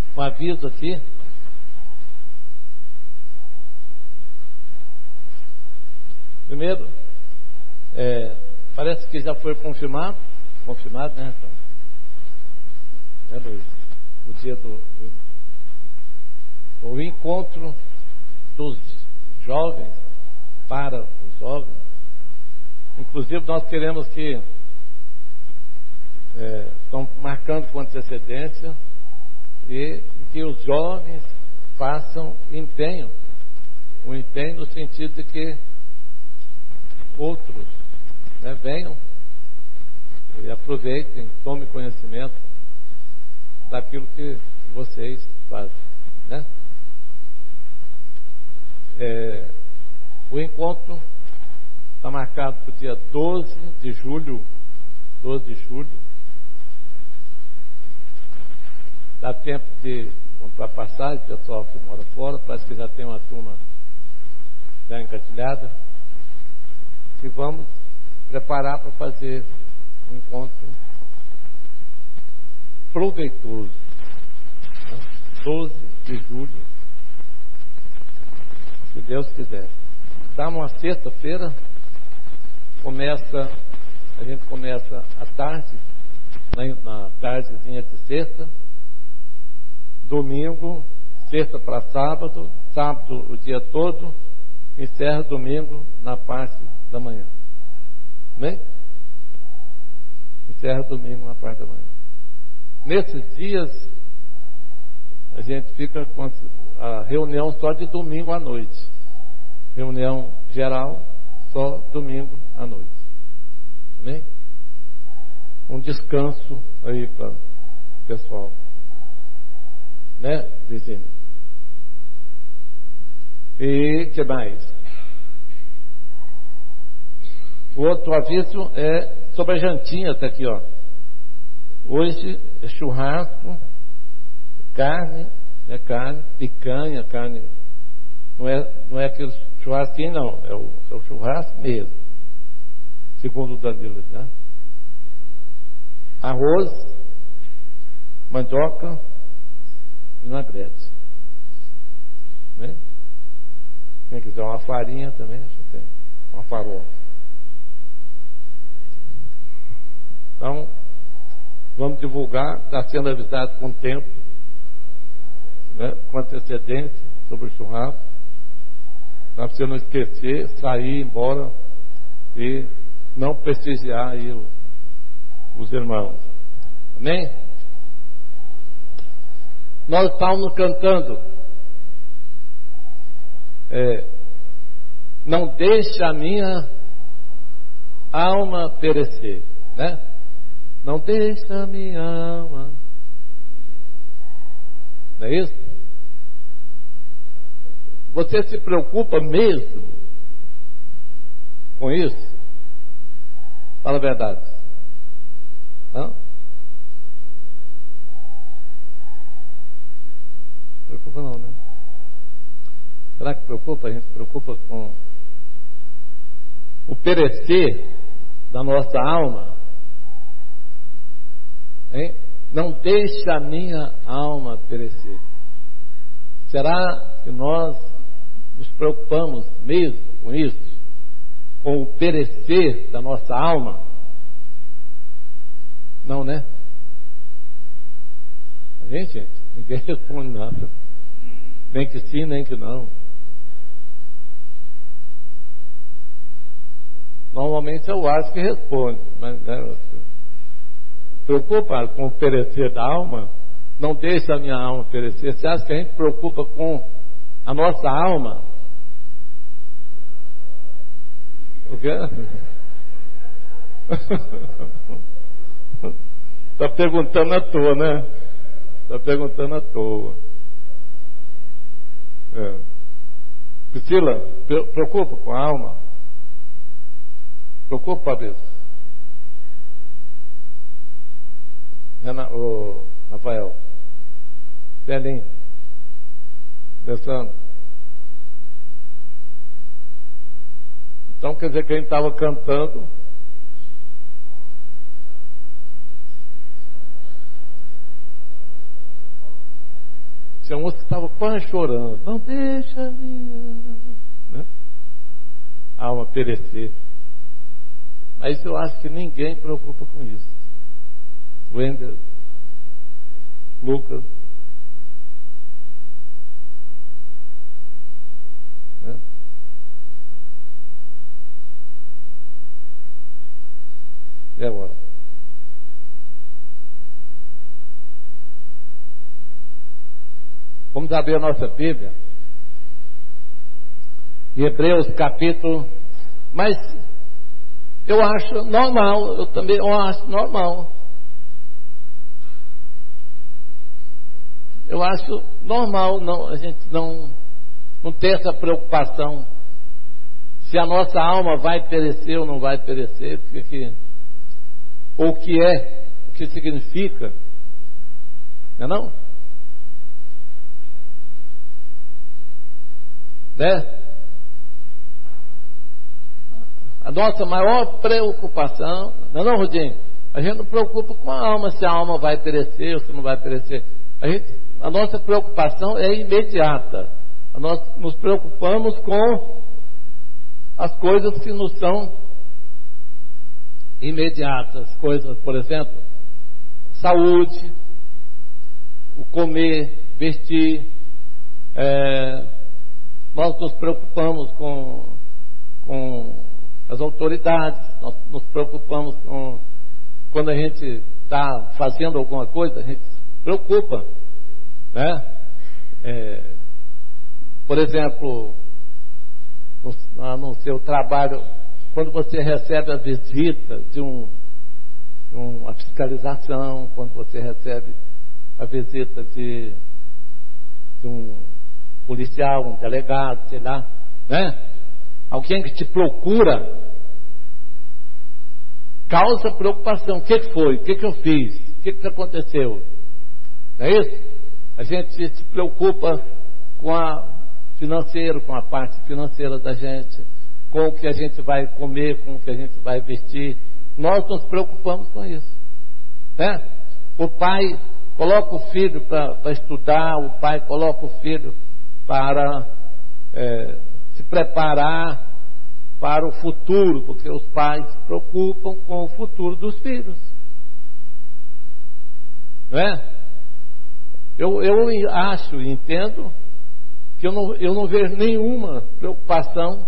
um aviso aqui. Primeiro, parece que já foi confirmado, né? Luiz? O dia o encontro dos jovens para os jovens. Inclusive nós queremos que estão marcando com antecedência e que os jovens façam empenho, um empenho no sentido de que outros, né, venham e aproveitem, tomem conhecimento daquilo que vocês fazem, né? O encontro está marcado para o dia 12 de julho. Dá tempo de comprar passagem, pessoal que mora fora, parece que já tem uma turma já engatilhada. E vamos preparar para fazer um encontro proveitoso, né? 12 de julho, se Deus quiser. Está uma sexta-feira, a gente começa à tarde, na tardezinha de sexta, domingo, sexta para sábado, sábado o dia todo, encerra domingo na parte da manhã. Amém? Encerra domingo na parte da manhã. Nesses dias, a gente fica com a reunião só de domingo à noite. Reunião geral, só domingo à noite. Amém? Um descanso aí para o pessoal. Né, Virginia? E que mais? O outro aviso é sobre a jantinha, está aqui, ó. Hoje é churrasco, carne, picanha, carne. Não é aquele churrasquinho, não. É o churrasco mesmo. Segundo o Danilo, né? Arroz, mandioca, vinagrete. Né? Quem quiser uma farinha também, acho que tem uma farofa. Então, vamos divulgar, está sendo avisado com tempo, né, com antecedência sobre o churrasco, para você não esquecer, sair, embora e não prestigiar aí os irmãos. Amém? Nós estávamos cantando, não deixe a minha alma perecer, né? Não deixe a minha alma. Não é isso? Você se preocupa mesmo com isso? Fala a verdade. Não? Preocupa não, né? Será que preocupa? A gente se preocupa com o perecer da nossa alma? Hein? Não deixe a minha alma perecer. Será que nós nos preocupamos mesmo com isso? Com o perecer da nossa alma? Não, né? A gente, ninguém responde nada. Nem que sim, nem que não. Normalmente eu acho que responde, mas preocupado com o perecer da alma, não deixa a minha alma perecer. Você acha que a gente preocupa com a nossa alma? O quê? Está perguntando à toa, né? Está perguntando à toa. Priscila, preocupa com a alma? Preocupa, Fabrício? O Rafael, Celinho, Alessandro. Então quer dizer que a gente estava cantando Tinha uns que estavam quase chorando. Não deixa a minha, né, alma perecer. Mas eu acho que ninguém preocupa com isso. Wender, Lucas, né? E agora? Vamos abrir a nossa Bíblia. Hebreus capítulo. Mas eu acho normal, eu também acho normal. Eu acho normal a gente não ter essa preocupação se a nossa alma vai perecer ou não vai perecer, ou o que significa, não é não? Né? A nossa maior preocupação, não é não, Rodinho? A gente não preocupa com a alma, se a alma vai perecer ou se não vai perecer. A nossa preocupação é imediata. Nós nos preocupamos com as coisas que nos são imediatas. Coisas, por exemplo, saúde, o comer, vestir. Nós nos preocupamos com as autoridades, nós nos preocupamos com quando a gente está fazendo alguma coisa, a gente se preocupa, né? Por exemplo, no seu trabalho, quando você recebe a visita de uma fiscalização, quando você recebe a visita de um policial, um delegado, sei lá, né? Alguém que te procura, causa preocupação. O que foi? O que eu fiz? O que aconteceu? Não é isso? A gente se preocupa com com a parte financeira da gente, com o que a gente vai comer, com o que a gente vai vestir. Nós nos preocupamos com isso, né? O pai coloca o filho para estudar, o pai coloca o filho para se preparar para o futuro, porque os pais se preocupam com o futuro dos filhos, não é? Eu acho e entendo que eu não vejo nenhuma preocupação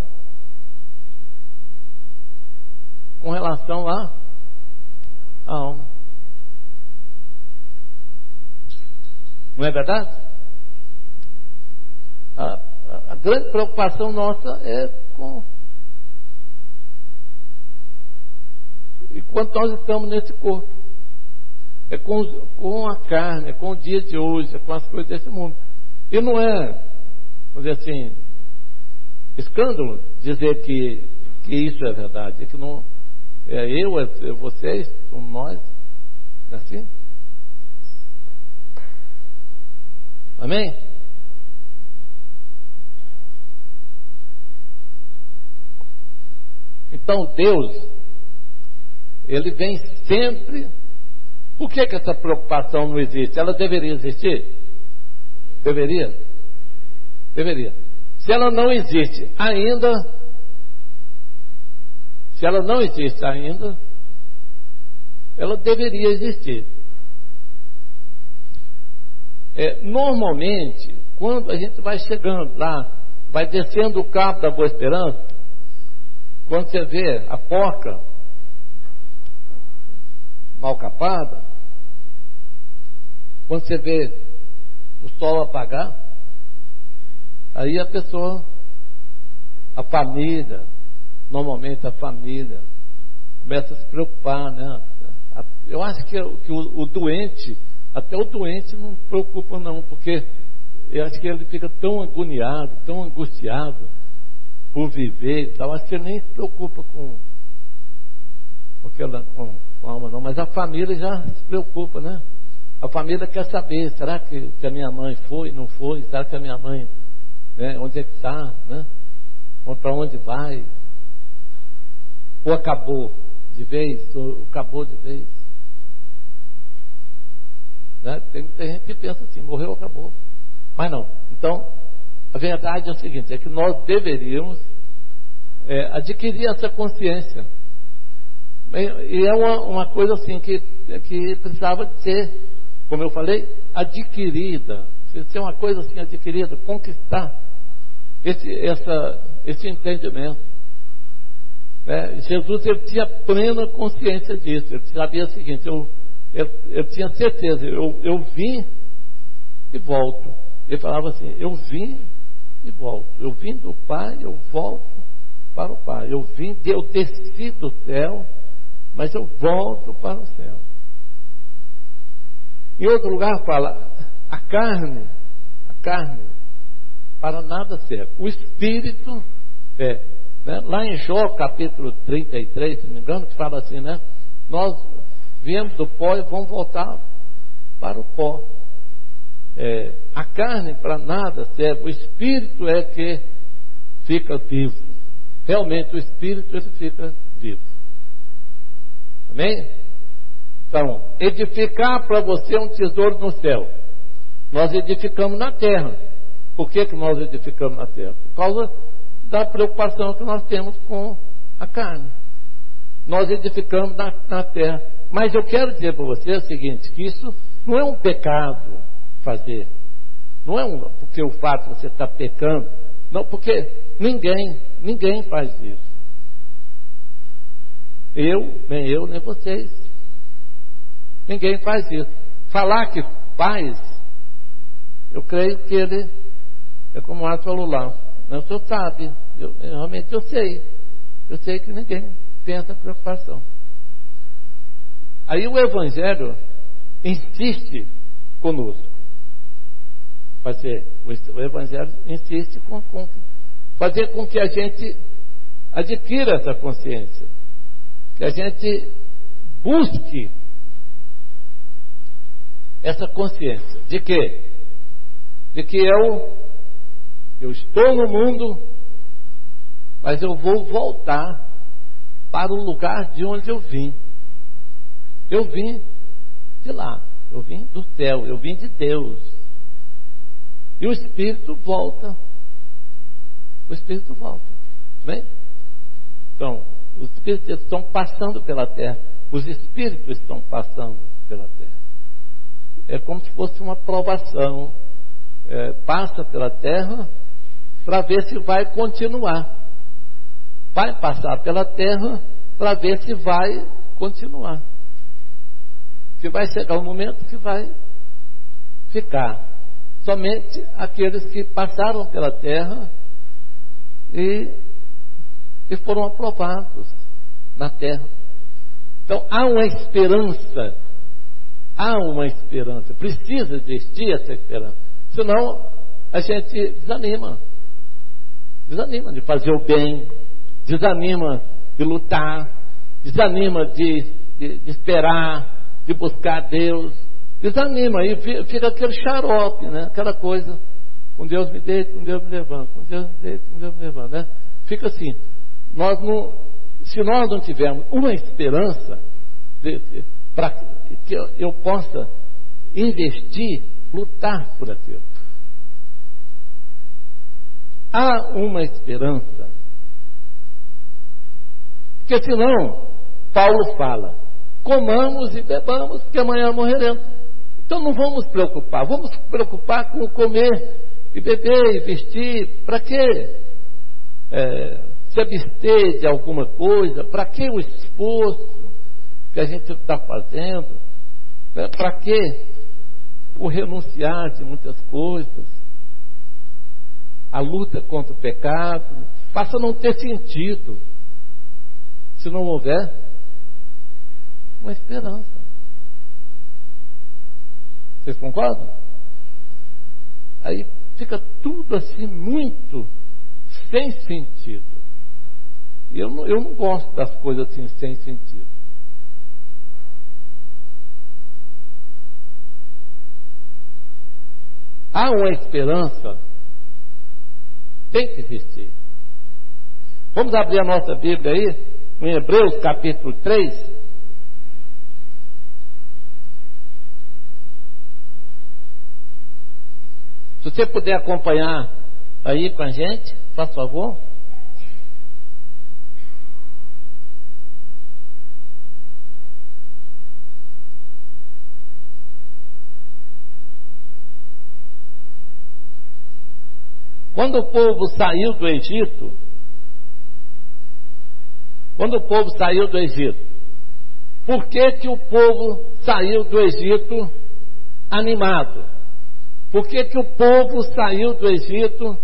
com relação à alma. Não é verdade? A grande preocupação nossa é enquanto nós estamos nesse corpo, é com a carne, é com o dia de hoje, é com as coisas desse mundo. E não é, vamos dizer assim, escândalo dizer que isso é verdade, é que não é é vocês, somos nós, não é assim? Amém? Então Deus, Ele vem sempre. Por que essa preocupação não existe? Ela deveria existir? Deveria? Deveria. Se ela não existe ainda, ela deveria existir. Normalmente, quando a gente vai chegando lá, vai descendo o Cabo da Boa Esperança, quando você vê a porca mal capada, quando você vê o sol apagar, aí a família, normalmente a família começa a se preocupar, né? Eu acho que o doente, até o doente não se preocupa não, porque eu acho que ele fica tão agoniado, tão angustiado por viver e tal, acho que ele nem se preocupa com a alma não, mas a família já se preocupa, né? A família quer saber, será que a minha mãe foi, não foi? Será que a minha mãe, né, onde é que está, né? Para onde vai? Ou acabou de vez? Ou acabou de vez? Né? Tem gente que pensa assim, morreu, acabou. Mas não. Então, a verdade é o seguinte, é que nós deveríamos adquirir essa consciência. E é uma coisa assim que precisava de ser, como eu falei, adquirida. Precisa ser uma coisa assim adquirida, conquistar esse entendimento. Jesus, ele tinha plena consciência disso. Ele sabia o seguinte, eu tinha certeza, eu vim e volto. Ele falava assim, eu vim e volto. Eu vim do Pai, eu volto para o Pai. Eu desci do céu, mas eu volto para o céu. Em outro lugar fala, a carne para nada serve. O Espírito lá em Jó capítulo 33, se não me engano, que fala assim, nós viemos do pó e vamos voltar para o pó. A carne para nada serve. O Espírito é que fica vivo. Realmente o Espírito ele fica vivo. Amém? Então, edificar para você um tesouro no céu. Nós edificamos na terra. Por que nós edificamos na terra? Por causa da preocupação que nós temos com a carne. Nós edificamos na terra. Mas eu quero dizer para você o seguinte, que isso não é um pecado fazer. Não é porque o fato de você estar pecando. Não, porque ninguém faz isso. Nem eu, nem vocês. Ninguém faz isso. Falar que faz, eu creio que ele é como o Arthur falou lá. O senhor sabe, realmente eu sei. Eu sei que ninguém tem essa preocupação. Aí o Evangelho insiste conosco. O Evangelho insiste com fazer com que a gente adquira essa consciência. Que a gente busque essa consciência. De quê? De que eu estou no mundo, mas eu vou voltar para o lugar de onde eu vim. Eu vim de lá, eu vim do céu, eu vim de Deus. E o Espírito volta. O Espírito volta. Bem? Então, os Espíritos estão passando pela terra. Os Espíritos estão passando pela terra. É como se fosse uma provação. Passa pela terra para ver se vai continuar. Vai passar pela terra para ver se vai continuar. Que vai chegar um momento que vai ficar. Somente aqueles que passaram pela terra e foram aprovados na terra. Então há uma esperança. Precisa existir essa esperança. Senão a gente desanima de fazer o bem, desanima de lutar, desanima de esperar, de buscar Deus, desanima e fica aquele xarope, aquela coisa, com Deus me deito, com Deus me levanto, com Deus me deito, com Deus me levanto, fica assim. Se nós não tivermos uma esperança para que eu possa investir, lutar por aquilo. Há uma esperança. Porque senão, Paulo fala, comamos e bebamos, porque amanhã morreremos. Então não vamos preocupar. Vamos preocupar com comer e beber e vestir. Para quê? Se abster de alguma coisa. Para que o esforço que a gente está fazendo? Para que o renunciar de muitas coisas? A luta contra o pecado passa a não ter sentido se não houver uma esperança. Vocês concordam? Aí fica tudo assim muito sem sentido. E eu não gosto das coisas assim sem sentido. Há uma esperança, tem que existir. Vamos abrir a nossa Bíblia aí, em Hebreus capítulo 3. Se você puder acompanhar aí com a gente, por favor. Quando o povo saiu do Egito, por que o povo saiu do Egito animado? Por que o povo saiu do Egito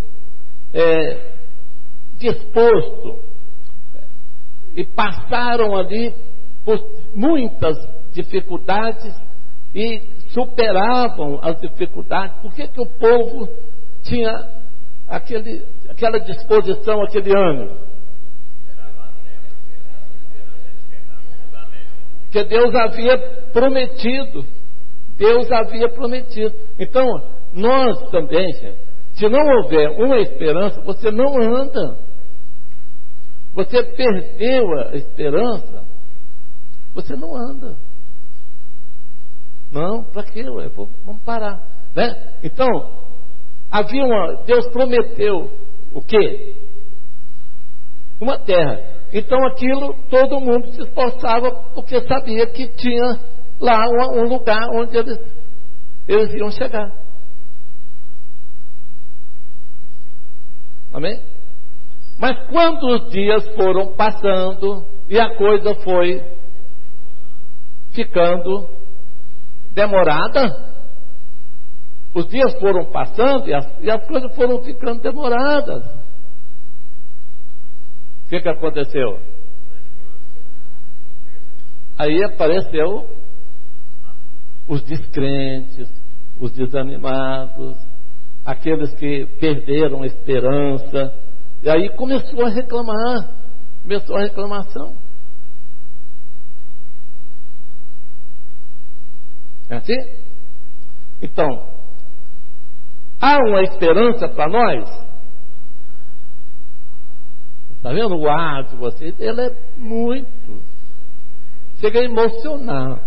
disposto? E passaram ali por muitas dificuldades e superavam as dificuldades. Por que o povo tinha aquela disposição, aquele ânimo? Que Deus havia prometido. Então, nós também, gente, se não houver uma esperança, você não anda. Você perdeu a esperança, você não anda. Não, para quê? Vamos parar, né? Então, Deus prometeu o quê? Uma terra. Então aquilo, todo mundo se esforçava, porque sabia que tinha lá um lugar onde eles iam chegar. Amém? Mas quando os dias foram passando e a coisa foi ficando demorada, os dias foram passando e as coisas foram ficando demoradas. O que aconteceu? Aí apareceu os descrentes, os desanimados, aqueles que perderam a esperança. E aí começou a reclamação. É assim? Então, há uma esperança para nós? Está vendo o ar de vocês? Ele é muito. Chega a emocionar.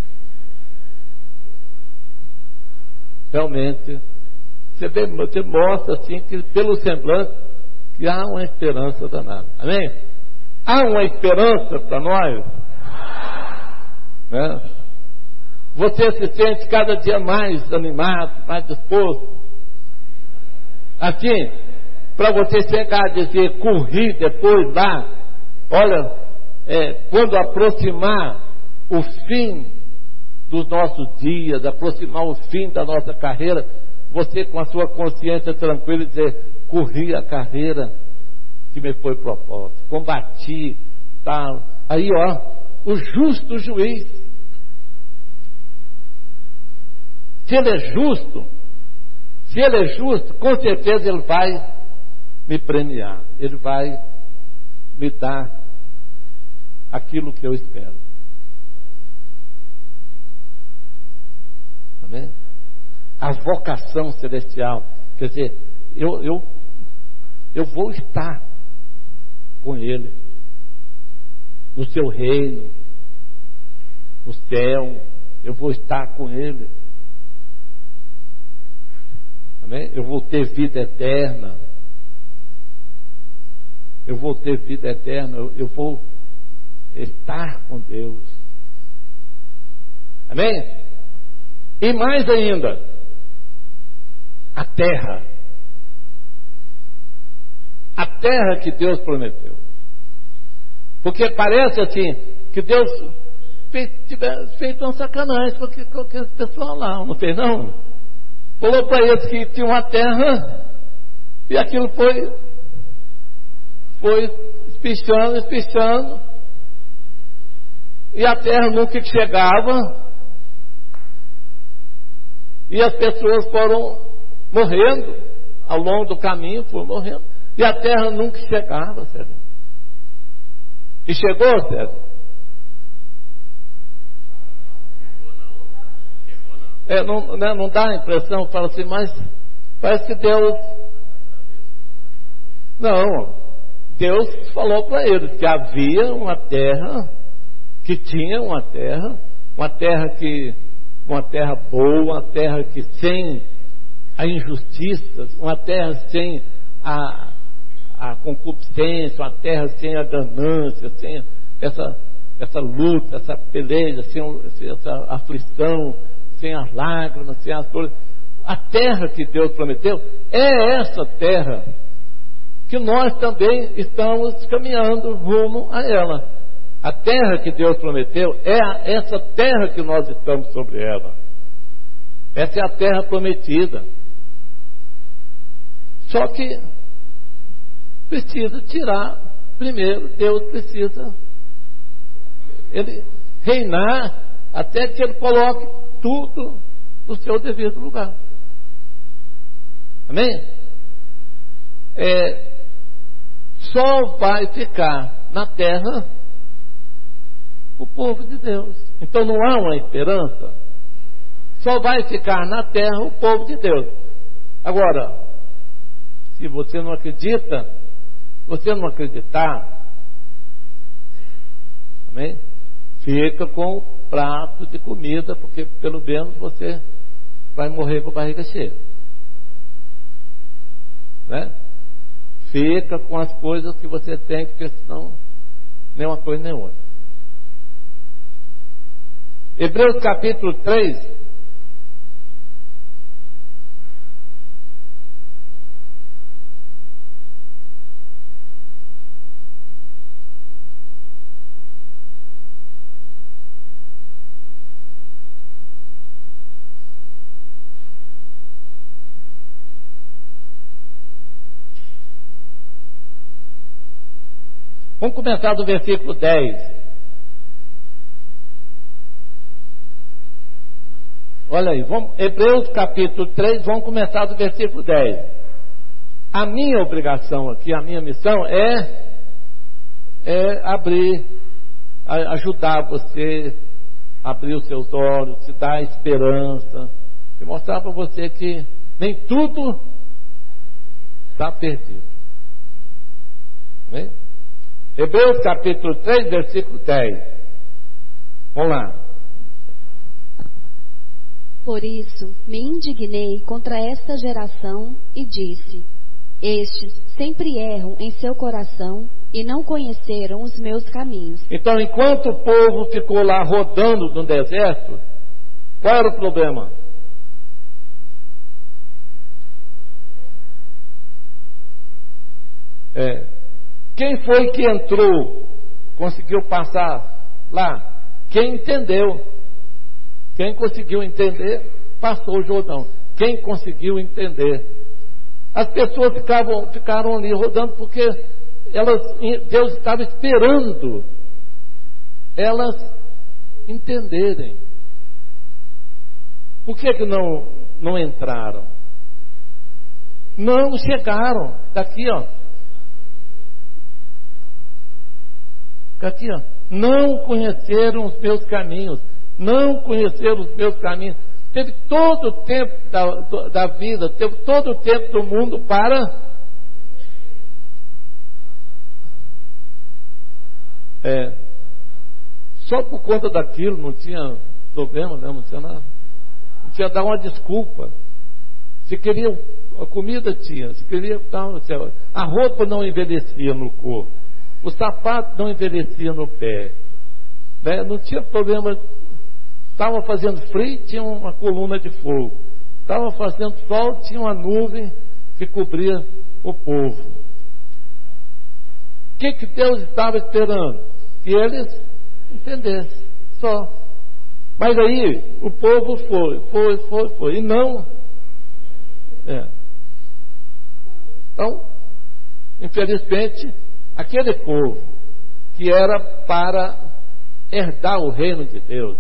Realmente, você mostra assim, que pelo semblante, que há uma esperança danada. Amém? Há uma esperança para nós? Né? Você se sente cada dia mais animado, mais disposto. Assim, para você chegar a dizer, corri depois lá, olha, quando aproximar o fim dos nossos dias, aproximar o fim da nossa carreira, você com a sua consciência tranquila dizer, corri a carreira que me foi proposta, combati, tal. Aí, o justo juiz, se ele é justo, com certeza ele vai me premiar, ele vai me dar aquilo que eu espero. Amém? A vocação celestial, quer dizer, eu vou estar com ele no seu reino, no céu, eu vou estar com ele. Amém? Eu vou ter vida eterna. Eu vou ter vida eterna. Eu vou estar com Deus. Amém? E mais ainda, a terra. A terra que Deus prometeu. Porque parece assim, que Deus tivesse feito uma sacanagem com aquele pessoal lá, não fez não? Falou para eles que tinha uma terra, e aquilo foi espichando, e a terra nunca chegava, e as pessoas foram morrendo, ao longo do caminho foram morrendo, e a terra nunca chegava, Sérgio. E chegou, Sérgio? Não dá a impressão, fala assim, mas parece que Deus... Não, Deus falou para eles que havia uma terra, que tinha uma terra boa, uma terra que sem a injustiças, uma terra sem a concupiscência, uma terra sem a ganância, sem essa luta, essa peleja, sem essa aflição, sem as lágrimas, sem as dores. A terra que Deus prometeu é essa terra que nós também estamos caminhando rumo a ela. A terra que Deus prometeu é essa terra que nós estamos sobre ela. Essa é a terra prometida. Só que precisa tirar, primeiro, Deus precisa ele reinar até que ele coloque tudo no seu devido lugar. Amém? Só vai ficar na terra o povo de Deus. Então não há uma esperança. Só vai ficar na terra o povo de Deus. Agora, se você não acredita, se você não acreditar, amém? Fica com o prato de comida, porque pelo menos você vai morrer com a barriga cheia, né? Fica com as coisas que você tem, porque senão nem uma coisa nem outra. Hebreus capítulo 3. Vamos começar do versículo 10. Olha aí, Hebreus capítulo 3, vamos começar do versículo 10. A minha obrigação aqui, a minha missão é ajudar você a abrir os seus olhos, te dar esperança, e mostrar para você que nem tudo está perdido. Amém? Hebreus capítulo 3, versículo 10. Vamos lá. Por isso me indignei contra esta geração e disse: estes sempre erram em seu coração e não conheceram os meus caminhos. Então, enquanto o povo ficou lá rodando no deserto, qual era o problema? Quem foi que entrou, conseguiu passar lá? Quem entendeu? Quem conseguiu entender, passou o Jordão. Quem conseguiu entender? As pessoas ficaram ali rodando porque Deus estava esperando elas entenderem. Por que não entraram? Não chegaram. Está aqui, ó. Aqui, ó. Não conheceram os meus caminhos. Não conheceram os meus caminhos. Teve todo o tempo da vida, teve todo o tempo do mundo para só por conta daquilo não tinha problema, não tinha nada. Não tinha dar uma desculpa. Se queria a comida tinha, se queria tal, a roupa não envelhecia no corpo. O sapato não envelhecia no pé, né? Não tinha problema. Estava fazendo frio, tinha uma coluna de fogo. Estava fazendo sol, tinha uma nuvem que cobria o povo. O que Deus estava esperando? Que eles entendessem, só. Mas aí o povo foi, e não. Então, infelizmente, aquele povo que era para herdar o reino de Deus,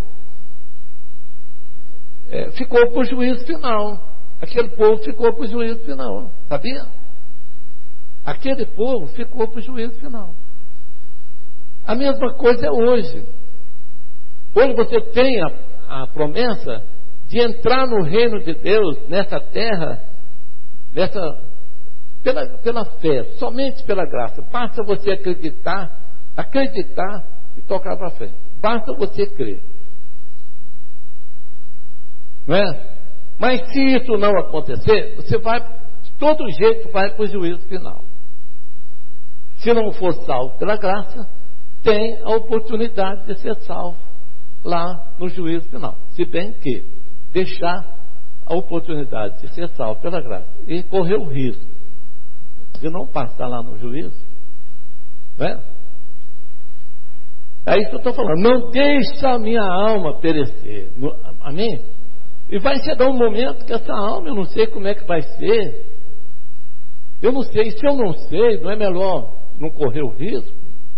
ficou para o juízo final. Aquele povo ficou para o juízo final, sabia? Aquele povo ficou para o juízo final. A mesma coisa é hoje. Hoje você tem a promessa de entrar no reino de Deus, nessa terra, pela fé, somente pela graça. Basta você acreditar e tocar para frente. Basta você crer. Não é? Mas se isso não acontecer, você vai, de todo jeito, vai para o juízo final. Se não for salvo pela graça, tem a oportunidade de ser salvo lá no juízo final. Se bem que deixar a oportunidade de ser salvo pela graça e correr o risco de não passar lá no juízo, né? É isso que eu estou falando. Não deixa a minha alma perecer. Amém? E vai chegar um momento que essa alma, eu não sei como é que vai ser. Eu não sei. Se eu não sei, não é melhor não correr o risco?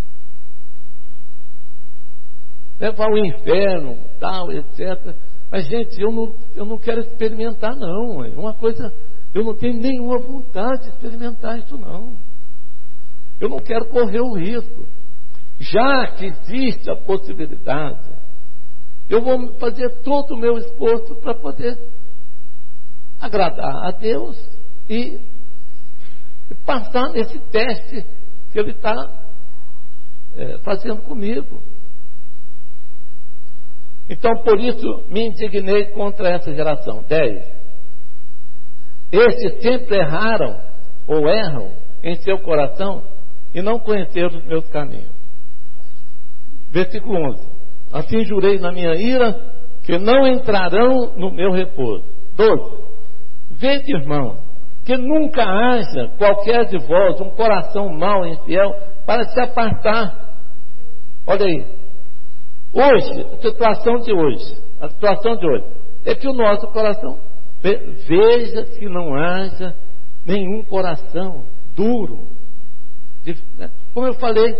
Levar ao inferno, tal, etc. Mas, gente, eu não quero experimentar, não. É uma coisa, eu não tenho nenhuma vontade de experimentar isso, não. Eu não quero correr o risco. Já que existe a possibilidade, eu vou fazer todo o meu esforço para poder agradar a Deus e passar nesse teste que Ele está fazendo comigo. Então, por isso, me indignei contra essa geração. 10. Estes sempre erraram, ou erram, em seu coração, e não conheceram os meus caminhos. Versículo 11. Assim jurei na minha ira, que não entrarão no meu repouso. 12. Vede, irmãos, que nunca haja qualquer de vós um coração mau e infiel para se apartar. Olha aí. Hoje, a situação de hoje é que o nosso coração, veja que não haja nenhum coração duro. Como eu falei,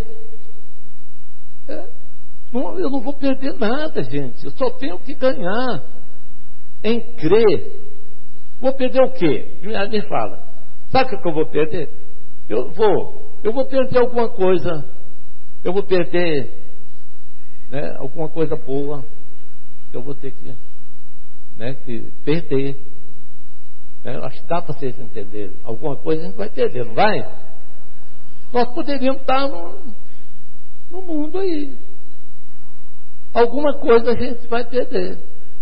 eu não vou perder nada, gente. Eu só tenho que ganhar em crer. Vou perder o quê? Me fala. Sabe o que eu vou perder? Eu vou perder alguma coisa. Eu vou perder, né, alguma coisa boa. Eu vou ter que, né, que perder. Acho que dá para vocês entenderem. Alguma coisa a gente vai perder, não vai? Nós poderíamos estar no mundo aí. Alguma coisa a gente vai perder.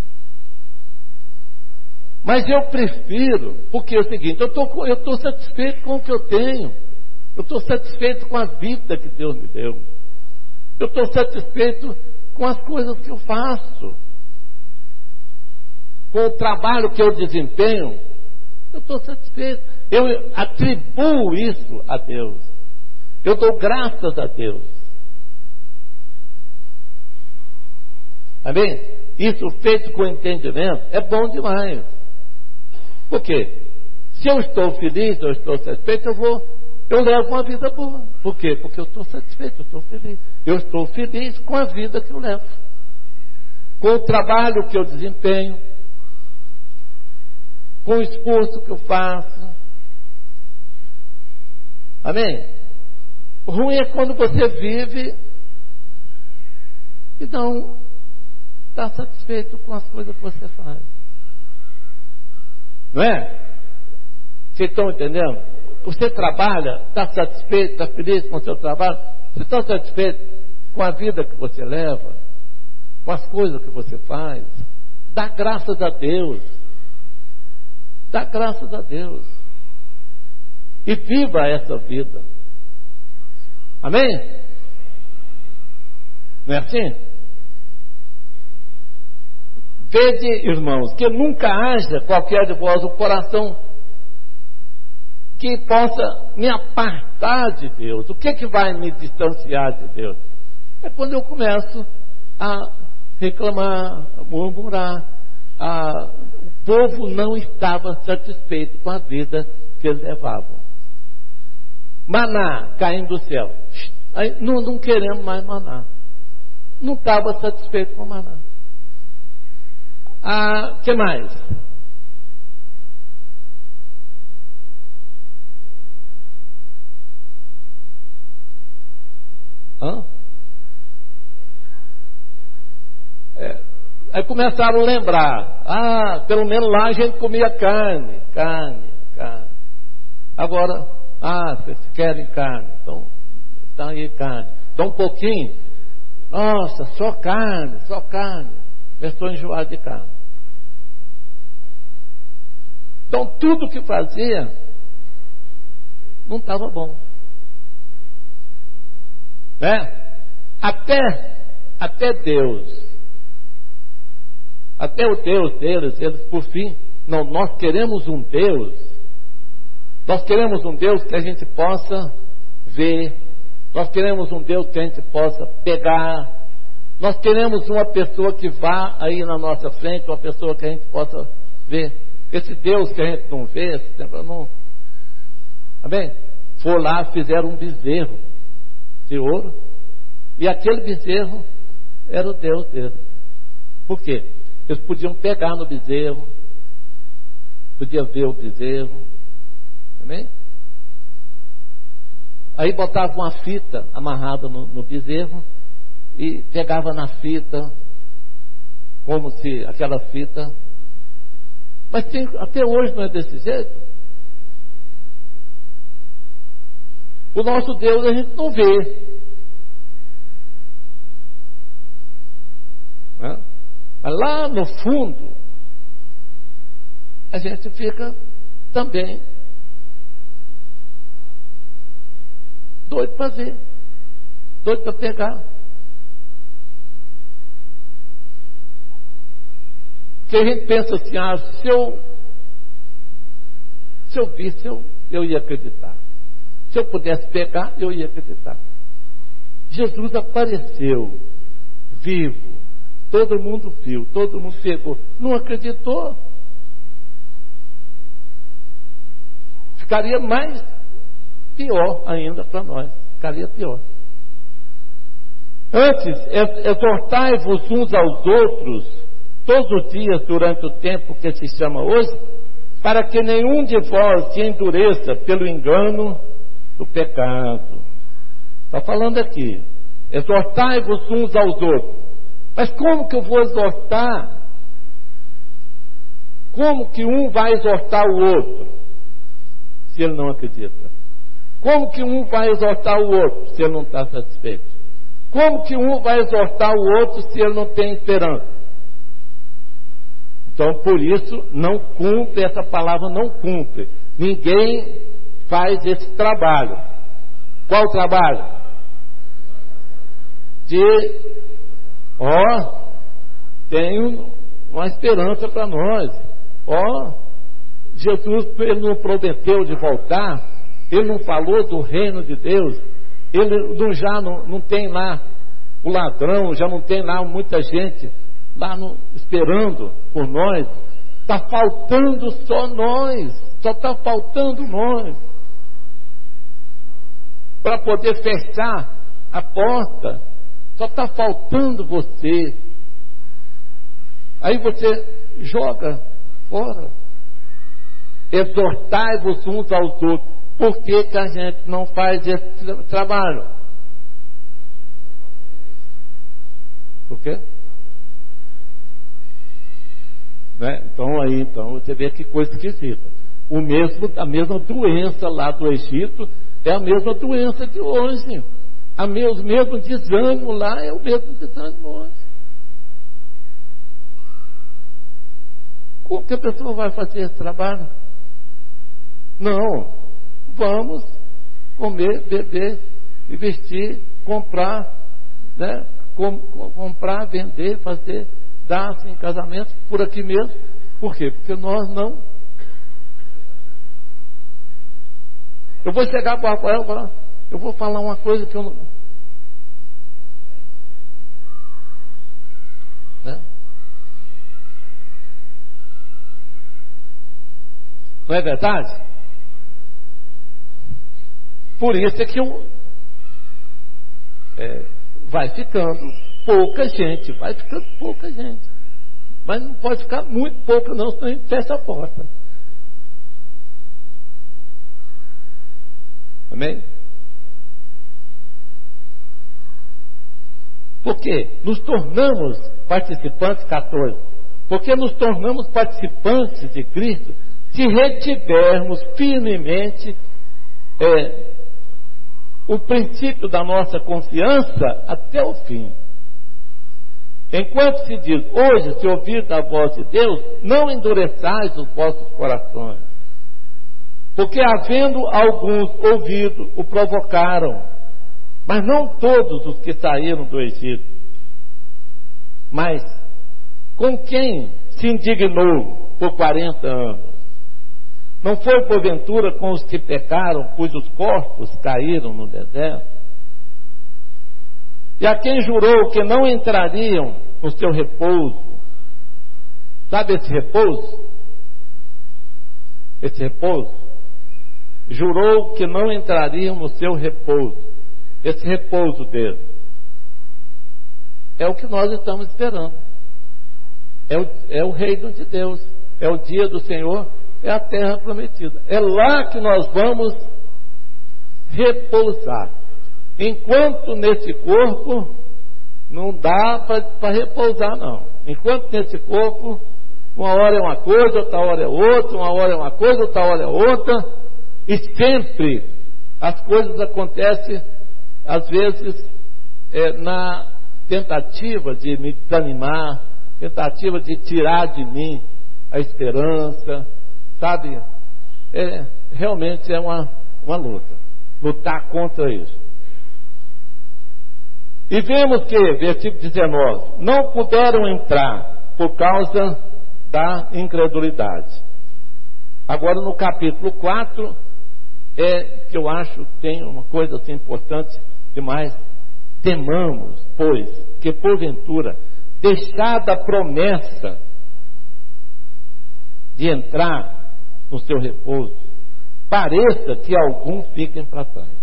Mas eu prefiro, porque é o seguinte, eu estou satisfeito com o que eu tenho. Eu estou satisfeito com a vida que Deus me deu. Eu estou satisfeito com as coisas que eu faço. Com o trabalho que eu desempenho. Eu estou satisfeito. Eu atribuo isso a Deus. Eu dou graças a Deus. Amém? Isso feito com entendimento é bom demais. Por quê? Se eu estou feliz, eu estou satisfeito, eu levo uma vida boa. Por quê? Porque eu estou satisfeito, eu estou feliz. Eu estou feliz com a vida que eu levo. Com o trabalho que eu desempenho. Com o esforço que eu faço. Amém? O ruim é quando você vive e não está satisfeito com as coisas que você faz. Não é? Vocês estão entendendo? Você trabalha, está satisfeito, está feliz com o seu trabalho? Você está satisfeito com a vida que você leva? Com as coisas que você faz? Dá graças a Deus. Dá graças a Deus. E viva essa vida. Amém? Não é assim? Vede, irmãos, que nunca haja qualquer de vós um coração que possa me apartar de Deus. O que vai me distanciar de Deus? É quando eu começo a reclamar, a murmurar. O povo não estava satisfeito com a vida que eles levavam. Maná caindo do céu. Aí, não queremos mais maná. Não estava satisfeito com maná. Que mais? Aí começaram a lembrar. Pelo menos lá a gente comia carne. Agora, vocês querem carne. Então, tá aí carne. Dá um pouquinho. Nossa, só carne. Eu estou enjoado de carne. Então tudo que fazia não estava bom, né? Até Deus, até o Deus deles, eles por fim, não, nós queremos um Deus que a gente possa ver, nós queremos um Deus que a gente possa pegar, nós queremos uma pessoa que vá aí na nossa frente, uma pessoa que a gente possa ver. Esse Deus que a gente não vê, não. Amém? Foram lá, fizeram um bezerro de ouro, e aquele bezerro era o Deus deles. Por quê? Eles podiam pegar no bezerro, podiam ver o bezerro. Amém? Aí botava uma fita amarrada no bezerro e pegava na fita, como se aquela fita. Mas até hoje não é desse jeito. O nosso Deus a gente não vê, né? Mas lá no fundo a gente fica também doido para ver, doido para pegar. Porque a gente pensa assim, se eu visse, eu ia acreditar. Se eu pudesse pegar, eu ia acreditar. Jesus apareceu, vivo, todo mundo viu, todo mundo pegou, não acreditou. Ficaria mais pior ainda para nós, ficaria pior. Antes, exortai-vos uns aos outros, todos os dias durante o tempo que se chama hoje, para que nenhum de vós se endureça pelo engano do pecado. Está falando aqui, exortai-vos uns aos outros. Mas como que eu vou exortar? Como que um vai exortar o outro, se ele não acredita? Como que um vai exortar o outro, se ele não está satisfeito? Como que um vai exortar o outro, se ele não tem esperança? Então, por isso, não cumpre, essa palavra não cumpre. Ninguém faz esse trabalho. Qual trabalho? Tem uma esperança para nós. Jesus, ele não prometeu de voltar, ele não falou do reino de Deus, ele já não tem lá o ladrão, já não tem lá muita gente lá esperando por nós. Está faltando só nós, só está faltando nós para poder fechar a porta. Só está faltando você. Aí você joga fora. Exortai-vos uns aos outros. Por que a gente não faz esse trabalho? Por quê? Né? Então você vê que coisa esquisita. A mesma doença lá do Egito é a mesma doença de hoje. O mesmo desânimo lá é o mesmo desânimo hoje. Como que a pessoa vai fazer esse trabalho? Não, vamos comer, beber, investir, comprar, né? Comprar, vender, fazer, dar assim, casamento por aqui mesmo. Por quê? Porque nós não. Eu vou chegar para o Rafael e falar, eu vou falar uma coisa que eu não. Né? Não é verdade? Por isso é que vai ficando pouca gente, mas não pode ficar muito pouca não, senão a gente fecha a porta. Amém? Porque nos tornamos participantes, 14, porque nos tornamos participantes de Cristo se retivermos firmemente o princípio da nossa confiança até o fim. Enquanto se diz, hoje, se ouvir a voz de Deus, não endureçais os vossos corações. Porque havendo alguns ouvido, o provocaram. Mas não todos os que saíram do Egito. Mas com quem se indignou por 40 anos? Não foi porventura com os que pecaram, cujos corpos caíram no deserto? E a quem jurou que não entrariam no seu repouso? Sabe esse repouso? Esse repouso? Jurou que não entrariam no seu repouso. Esse repouso dele é o que nós estamos esperando. É o reino de Deus. É o dia do Senhor. É a terra prometida. É lá que nós vamos repousar. Enquanto nesse corpo não dá para repousar, não. Enquanto nesse corpo, uma hora é uma coisa, outra hora é outra, uma hora é uma coisa, outra hora é outra, e sempre as coisas acontecem, às vezes, na tentativa de me desanimar, tentativa de tirar de mim a esperança, sabe? Realmente é uma luta, lutar contra isso. E vemos que, versículo 19, não puderam entrar por causa da incredulidade. Agora no capítulo 4, que eu acho que tem uma coisa assim importante demais. Temamos, pois, que porventura, deixada a promessa de entrar no seu repouso, pareça que alguns fiquem para trás.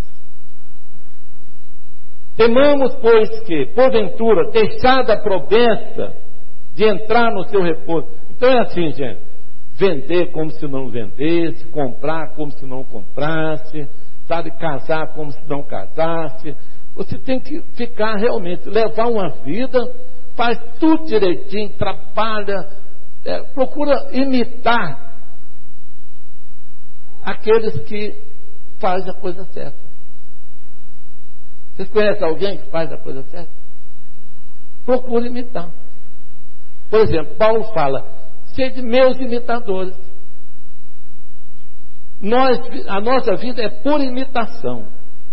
Temamos, pois, que, porventura, deixada a promessa de entrar no seu repouso. Então é assim, gente: vender como se não vendesse, comprar como se não comprasse, sabe, casar como se não casasse. Você tem que ficar realmente, levar uma vida, faz tudo direitinho, trabalha, procura imitar aqueles que fazem a coisa certa. Vocês conhecem alguém que faz a coisa certa? Procura imitar. Por exemplo, Paulo fala: sede meus imitadores. A nossa vida é por imitação.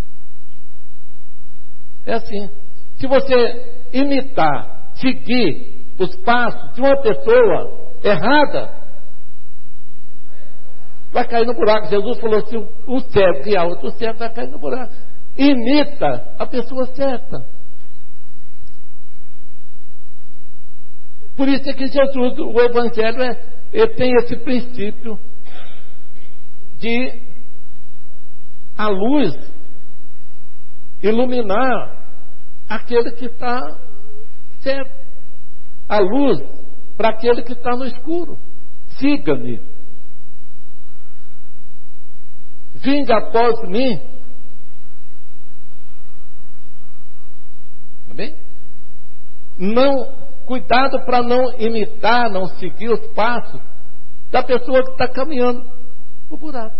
É assim. Se você imitar, seguir os passos de uma pessoa errada, vai cair no buraco. Jesus falou assim: um cego guiar outro cego, vai cair no buraco. Imita a pessoa certa. Por isso é que Jesus, o Evangelho, ele tem esse princípio de a luz iluminar aquele que está cego, a luz para aquele que está no escuro. Siga-me, vinde após mim. Amém? Cuidado para não imitar, não seguir os passos da pessoa que está caminhando o buraco.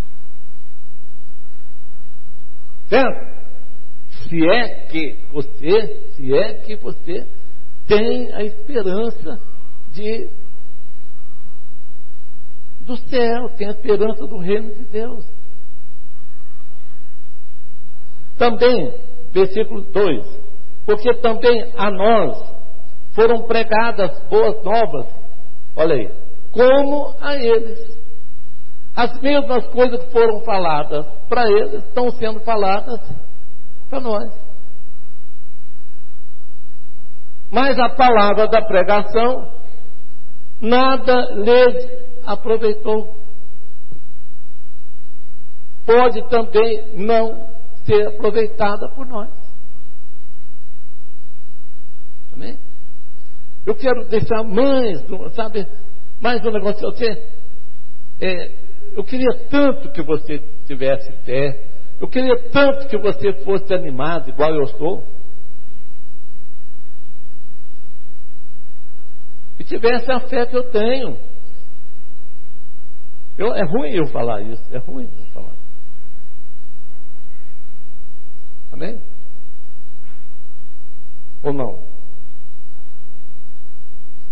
Certo? Se é que você tem a esperança do céu, tem a esperança do reino de Deus. Também, versículo 2: porque também a nós foram pregadas boas novas, olha aí, como a eles. As mesmas coisas que foram faladas para eles estão sendo faladas para nós. Mas a palavra da pregação nada lhes aproveitou. Pode também não ser aproveitada por nós. Amém? Eu quero deixar mais um negócio a você. Eu queria tanto que você tivesse fé. Eu queria tanto que você fosse animado, igual eu sou. E tivesse a fé que eu tenho. É ruim eu falar isso. É ruim eu falar. Amém? Ou não?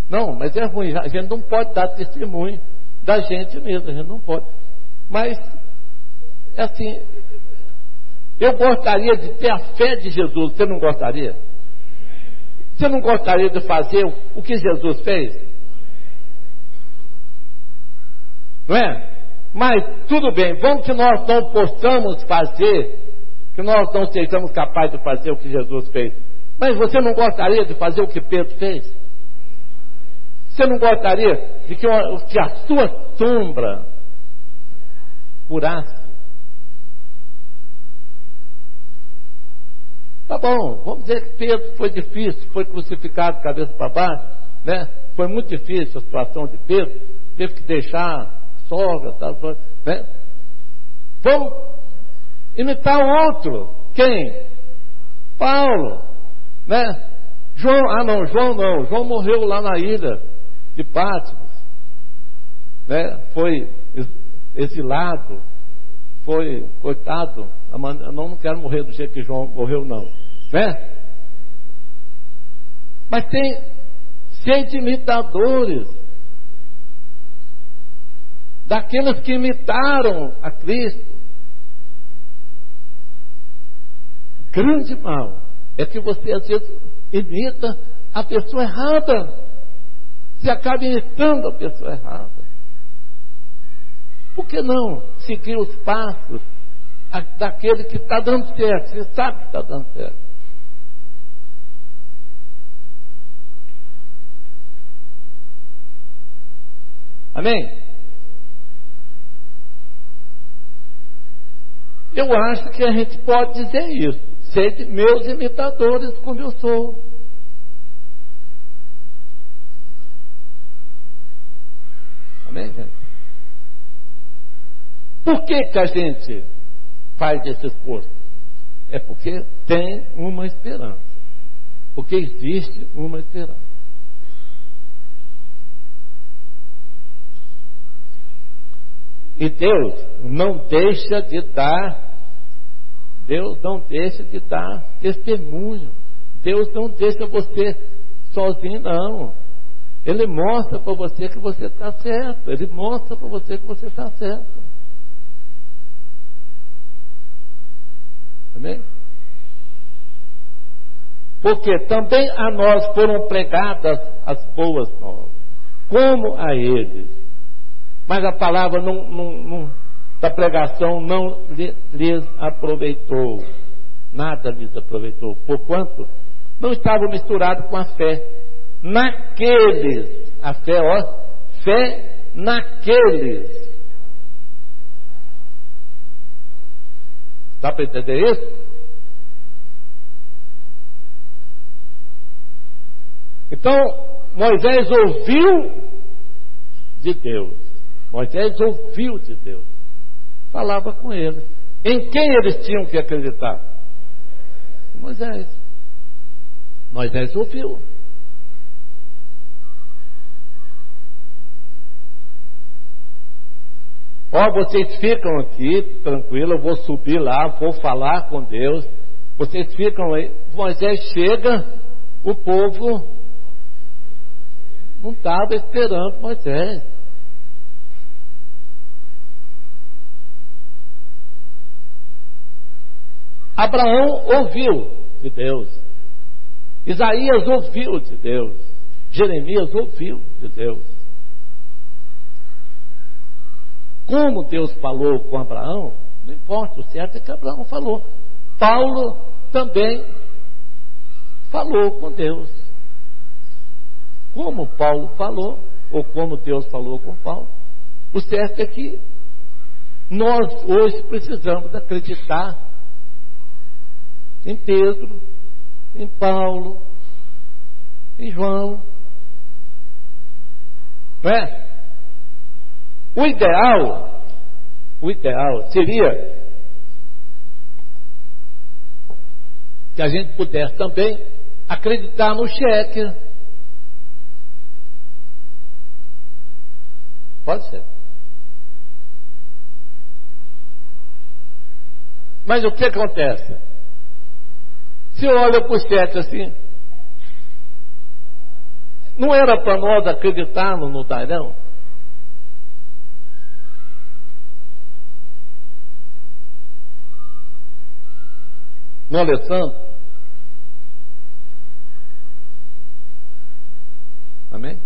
Não, mas é ruim. A gente não pode dar testemunho da gente mesmo. A gente não pode. Mas, assim, eu gostaria de ter a fé de Jesus. Você não gostaria? Você não gostaria de fazer o que Jesus fez? Não é? Mas, tudo bem. Vamos que nós não possamos fazer, que nós não sejamos capazes de fazer o que Jesus fez. Mas você não gostaria de fazer o que Pedro fez? Você não gostaria de que a sua sombra curasse? Tá bom, vamos dizer que Pedro foi difícil, foi crucificado cabeça para baixo, né? Foi muito difícil a situação de Pedro, teve que deixar a sogra, né? Vamos imitar o outro. Quem? Paulo, né? João morreu lá na ilha de Patmos, né? Foi exilado, foi, coitado, não quero morrer do jeito que João morreu não, né? Mas tem 6 imitadores, daqueles que imitaram a Cristo. O grande mal é que você às vezes imita a pessoa errada, você acaba imitando a pessoa errada. Por que não seguir os passos daquele que está dando certo? Você sabe que está dando certo. Amém? Eu acho que a gente pode dizer isso. Sede meus imitadores como eu sou. Amém, gente? Por que a gente faz esse esforço? É porque tem uma esperança. Porque existe uma esperança. E Deus não deixa de dar testemunho. Deus não deixa você sozinho, não. Ele mostra para você que você está certo. Ele mostra para você que você está certo. Amém? Porque também a nós foram pregadas as boas novas, como a eles. Mas a palavra da pregação não lhes aproveitou. Nada lhes aproveitou. Porquanto não estava misturado com a fé naqueles. A fé, fé naqueles. Dá para entender isso? Então, Moisés ouviu de Deus. Moisés ouviu de Deus. Falava com eles. Em quem eles tinham que acreditar? Moisés. Moisés ouviu. Vocês ficam aqui, tranquilo, eu vou subir lá, vou falar com Deus. Vocês ficam aí. Moisés chega, o povo não estava esperando Moisés. Abraão ouviu de Deus. Isaías ouviu de Deus. Jeremias ouviu de Deus. Como Deus falou com Abraão, não importa, o certo é que Abraão falou. Paulo também falou com Deus. Como Paulo falou, ou como Deus falou com Paulo, o certo é que nós hoje precisamos acreditar em Pedro, em Paulo, em João. Não é? O ideal seria que a gente pudesse também acreditar no cheque. Pode ser. Mas o que acontece? Se eu olho para o cheque assim, Não era para nós acreditarmos no Dairão? No Alessandro? Amém?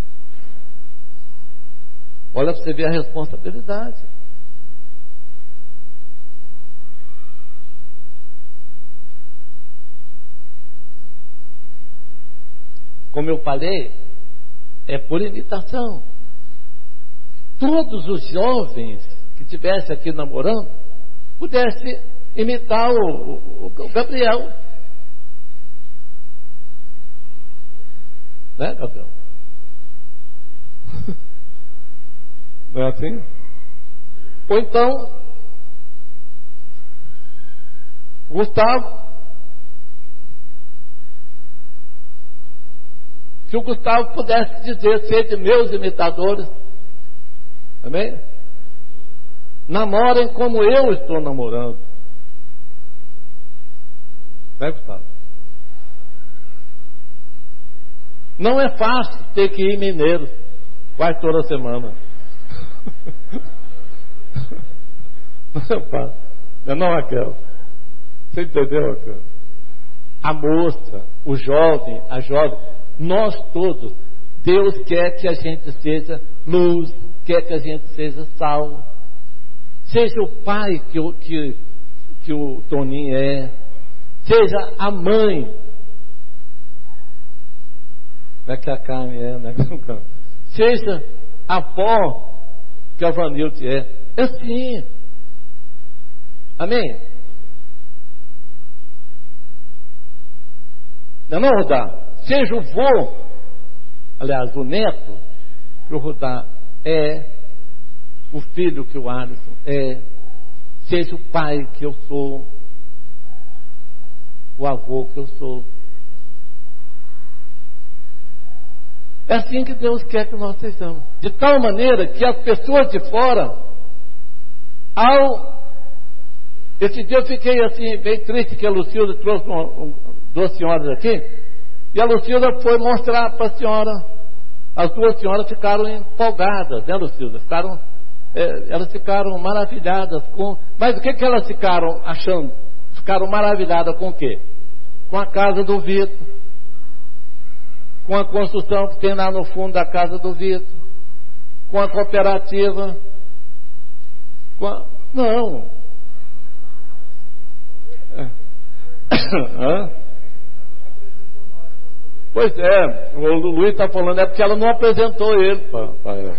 Olha para você ver a responsabilidade. Como eu falei, é por imitação. Todos os jovens que estivessem aqui namorando pudessem imitar o Gabriel. Né, Gabriel? Não é assim? Ou então, Gustavo. Se o Gustavo pudesse dizer, ser de meus imitadores, amém? Namorem como eu estou namorando. Né, Gustavo? Não é fácil ter que ir em Mineiro quase toda semana. Não é fácil. Não, Raquel? Você entendeu, Raquel? A moça, o jovem, a jovem, nós todos, Deus quer que a gente seja luz, quer que a gente seja sal. Seja o pai que o Toninho é, seja a mãe, não é que a Carmen é, né? Seja a avó que a Vanilde é. É assim. Amém? Não, Rudá? Seja o vô, aliás, o neto que o Rudá é, o filho que o Alisson é, seja o pai que eu sou, o avô que eu sou. É assim que Deus quer que nós sejamos. De tal maneira que as pessoas de fora, esse dia eu fiquei assim, bem triste, que a Lucilda trouxe duas senhoras aqui, e a Lucilda foi mostrar para a senhora. As duas senhoras ficaram empolgadas, né, Lucilda? Elas ficaram maravilhadas com... Mas o que elas ficaram achando? Ficaram maravilhadas com o quê? Com a casa do Vitor, com a construção que tem lá no fundo da casa do Vitor, com a cooperativa, Não. Hã? Pois é, o Luiz está falando, é porque ela não apresentou ele para ela.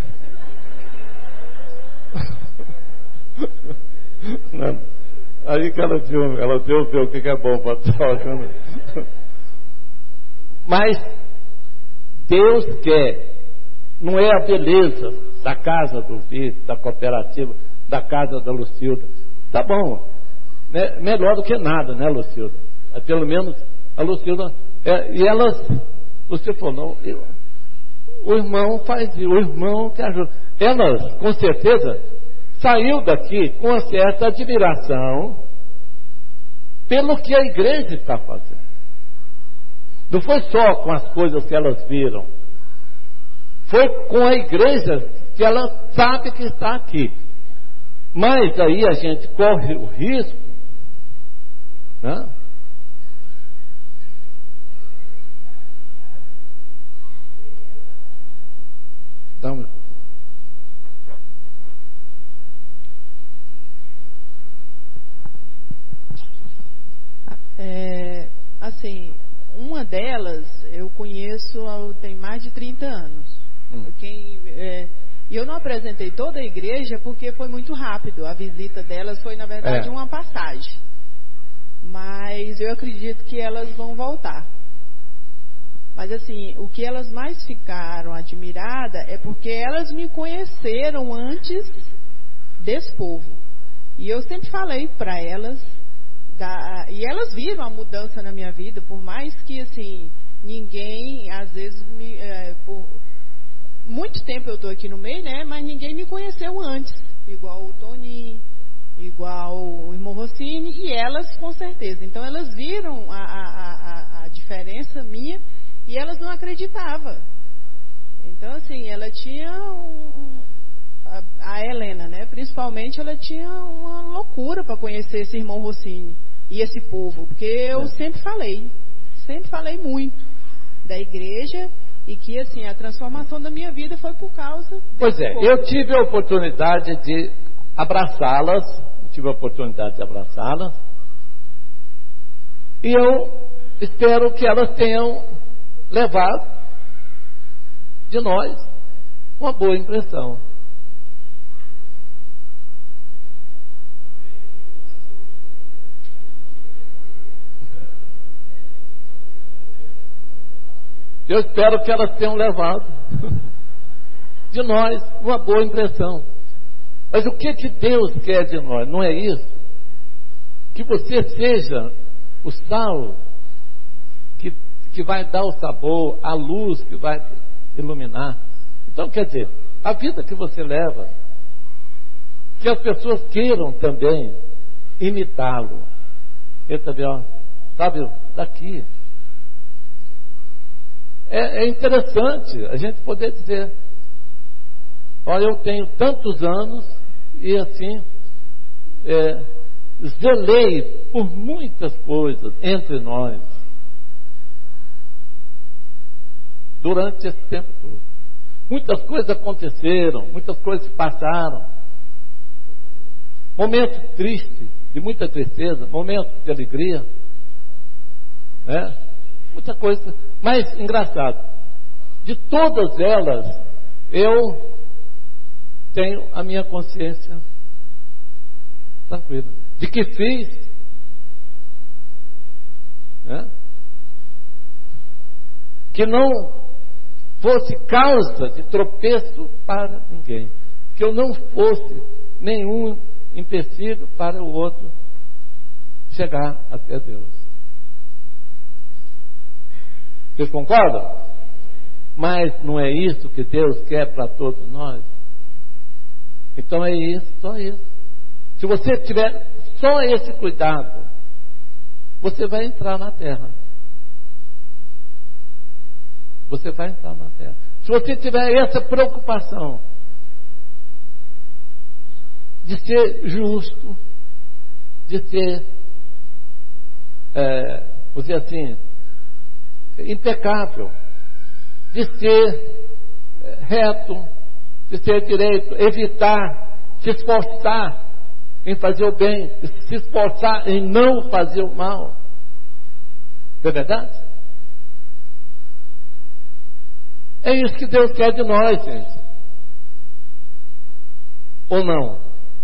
Não. Aí que ela deu ver o que é bom para estar. Mas Deus quer, não é a beleza da casa do Vitor, da cooperativa, da casa da Lucilda. Tá bom, né? Melhor do que nada, né, Lucilda? Pelo menos a Lucilda. E elas, você falou, o irmão faz isso, o irmão que ajuda. Elas, com certeza, saiu daqui com uma certa admiração pelo que a igreja está fazendo. Não foi só com as coisas que elas viram, foi com a igreja que ela sabe que está aqui. Mas aí a gente corre o risco, né? Dá um... Assim, uma delas eu conheço tem mais de 30 anos. E eu não apresentei toda a igreja porque foi muito rápido. A visita delas foi, na verdade, uma passagem. Mas eu acredito que elas vão voltar. Mas assim, o que elas mais ficaram admiradas é porque elas me conheceram antes desse povo. E eu sempre falei para elas, e elas viram a mudança na minha vida, por mais que assim, ninguém, às vezes, por muito tempo eu estou aqui no meio, né? Mas ninguém me conheceu antes, igual o Toninho, igual o irmão Rossini, e elas com certeza. Então elas viram a diferença minha. E elas não acreditavam. Então, assim, ela tinha a Helena, né? Principalmente, ela tinha uma loucura para conhecer esse irmão Rossini e esse povo, porque eu sempre falei muito da igreja e que, assim, a transformação da minha vida foi por causa... Pois é, povo. eu tive a oportunidade de abraçá-las, e eu espero que elas tenham levado de nós uma boa impressão. Eu espero que elas tenham levado de nós uma boa impressão. Mas o que Deus quer de nós? Não é isso? Que você seja o sal que vai dar o sabor, a luz que vai iluminar. Então, quer dizer, a vida que você leva, que as pessoas queiram também imitá-lo. Ele também, ó, sabe, daqui. É interessante a gente poder dizer, olha, eu tenho tantos anos e assim zelei por muitas coisas entre nós durante esse tempo todo. Muitas coisas aconteceram, muitas coisas se passaram, momentos tristes, de muita tristeza, momentos de alegria, né? Muita coisa. Mas engraçado, de todas elas eu tenho a minha consciência tranquila de que fiz, né? Que não fosse causa de tropeço para ninguém, que eu não fosse nenhum empecilho para o outro chegar até Deus. Vocês concordam? Mas não é isso que Deus quer para todos nós? Então é isso, só isso. Se você tiver só esse cuidado, você vai entrar na terra. Você vai entrar na terra. Se você tiver essa preocupação de ser justo, de ser, vou dizer assim, impecável, de ser reto, de ser direito, evitar, se esforçar em fazer o bem, se esforçar em não fazer o mal. Não é verdade? É isso que Deus quer de nós, gente. Ou não?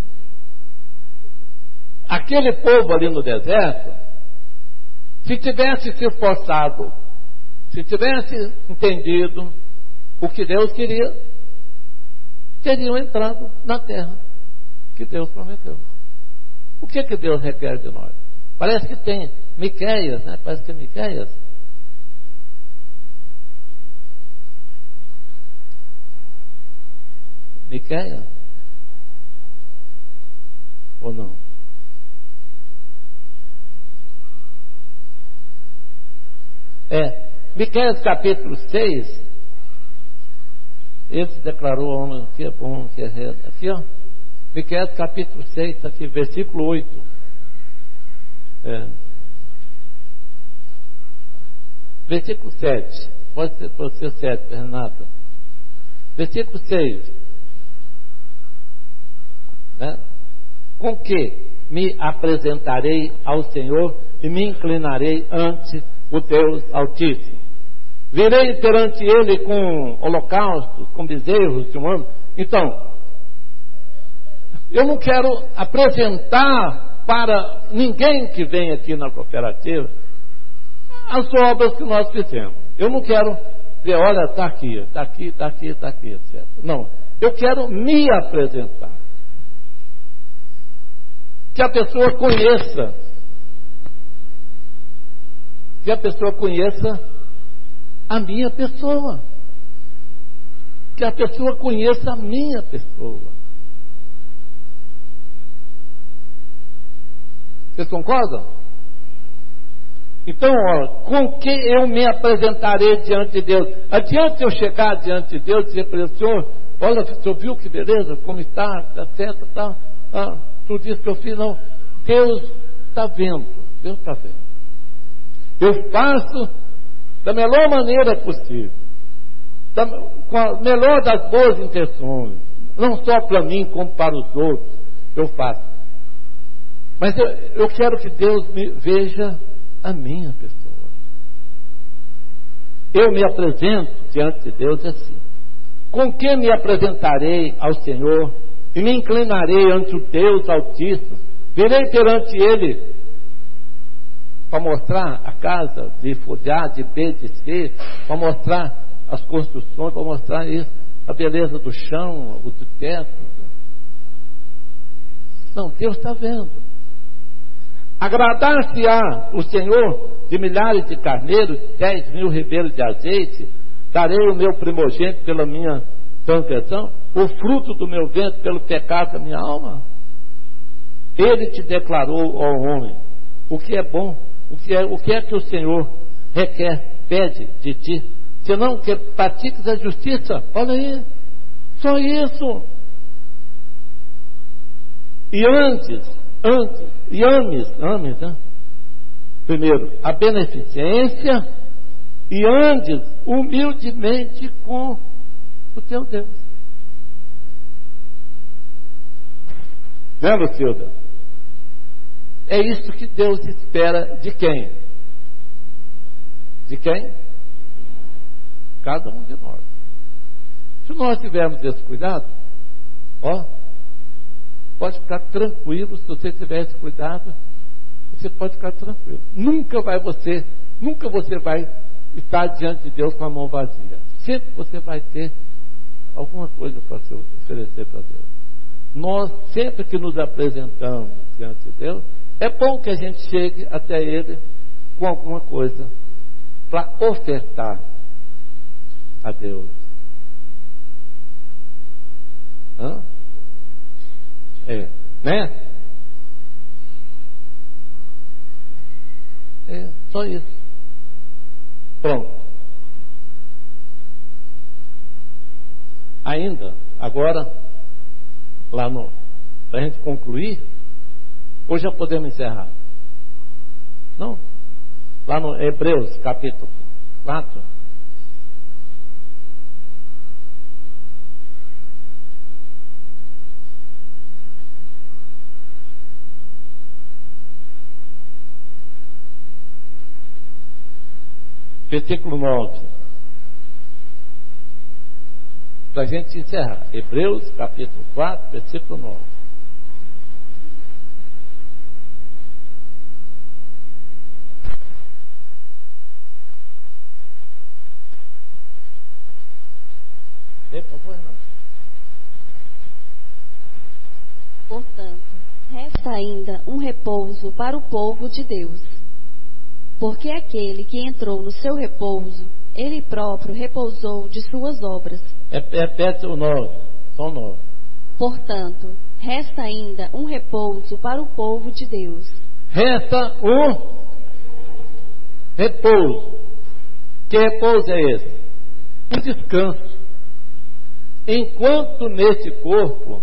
Aquele povo ali no deserto, se tivesse se esforçado, se tivesse entendido o que Deus queria, teriam entrado na terra que Deus prometeu. O que Deus requer de nós? Parece que tem Miqueias, né? Parece que é Miqueias. Miqueias? Ou não? Miqueias capítulo 6, ele se declarou homem que é bom, que é reto. Aqui, ó, Miqueias capítulo 6, aqui, versículo 8. Versículo 7, pode ser 7, Renata. Versículo 6, né? Com que me apresentarei ao Senhor e me inclinarei ante o Deus Altíssimo. Virei perante Ele com holocaustos, com bezerros de um ano. Então, eu não quero apresentar para ninguém que vem aqui na cooperativa as obras que nós fizemos. Eu não quero dizer, olha, está aqui, etc. Não, eu quero me apresentar. Que a pessoa conheça. Que a pessoa conheça a minha pessoa. Que a pessoa conheça a minha pessoa. Vocês concordam? Então, ó, com que eu me apresentarei diante de Deus? Adiante eu chegar diante de Deus e dizer para ele: Senhor, olha, o senhor viu que beleza, como está, certo, tá, tudo isso que eu fiz, não. Deus está vendo, Deus está vendo. Eu faço da melhor maneira possível, com a melhor das boas intenções, não só para mim, como para os outros, eu faço. Mas eu quero que Deus veja a minha pessoa. Eu me apresento diante de Deus assim: com que me apresentarei ao Senhor e me inclinarei ante o Deus Altíssimo? Virei perante Ele para mostrar a casa de A, de B, de C, para mostrar as construções, para mostrar isso, a beleza do chão, o do teto. Não, Deus está vendo. Agradar-se-á o Senhor de milhares de carneiros, 10.000 ribeiros de azeite? Darei o meu primogênito pela minha transgressão, o fruto do meu ventre pelo pecado da minha alma? Ele te declarou, ó homem, o que é bom, o que é que o Senhor requer, pede de ti, senão que pratiques a justiça. Olha aí, só isso. E ames, né? Primeiro, a beneficência, e andes humildemente com o teu Deus. Né, Lucilda? É isso que Deus espera de quem? De quem? Cada um de nós. Se nós tivermos esse cuidado, ó, pode ficar tranquilo. Se você tiver esse cuidado, você pode ficar tranquilo. Nunca você vai estar diante de Deus com a mão vazia. Sempre você vai ter alguma coisa para se oferecer para Deus. Nós, sempre que nos apresentamos diante de Deus, é bom que a gente chegue até Ele com alguma coisa para ofertar a Deus. Né? É só isso. Pronto. Ainda, agora, lá no, para a gente concluir, ou já podemos encerrar? Não? Lá no Hebreus, capítulo 4. Versículo 9. Para a gente encerrar. Hebreus, capítulo 4, versículo 9. Por favor, irmão. Portanto, resta ainda um repouso para o povo de Deus. Porque aquele que entrou no seu repouso, ele próprio repousou de suas obras. Repete o 9, só o 9. Portanto, resta ainda um repouso para o povo de Deus. Resta um repouso. Que repouso é esse? Um descanso. Enquanto nesse corpo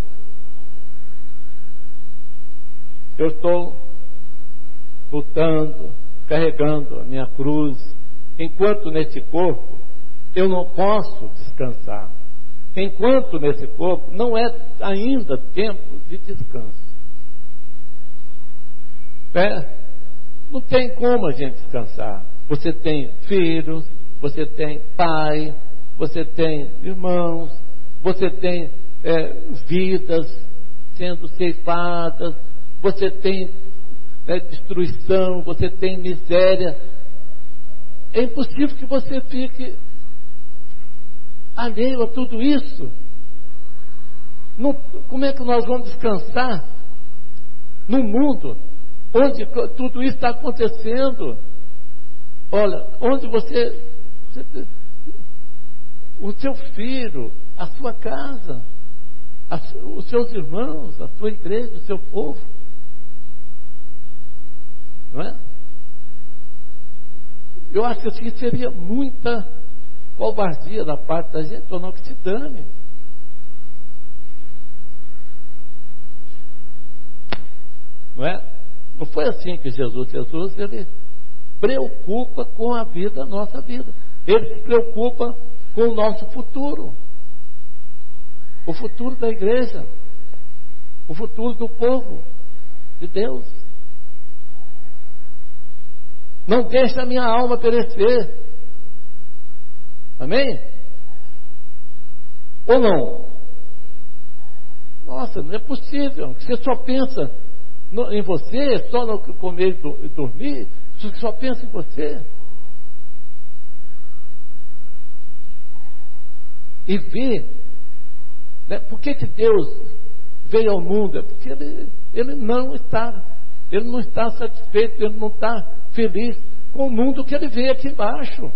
eu estou lutando, carregando a minha cruz, enquanto nesse corpo eu não posso descansar, enquanto nesse corpo não é ainda tempo de descanso. Não tem como a gente descansar. Você tem filhos, você tem pai, você tem irmãos, você tem vidas sendo ceifadas, você tem destruição, você tem miséria. É impossível que você fique alheio a tudo isso. Como é que nós vamos descansar no mundo onde tudo isso está acontecendo? Olha, onde o seu filho, a sua casa, os seus irmãos, a sua igreja, o seu povo, não é? Eu acho que assim seria muita covardia da parte da gente, ou não, que se dane. Não é? Não foi assim que Jesus, ele preocupa com a vida, nossa vida. Ele se preocupa com o nosso futuro. O futuro da igreja. O futuro do povo de Deus. Não deixe a minha alma perecer. Amém? Ou não? Nossa, não é possível. Você só pensa em você, só no comer e dormir. Você só pensa em você. E vê, né? Por que Deus veio ao mundo? É porque ele não está satisfeito, ele não está feliz com o mundo que ele vê aqui embaixo.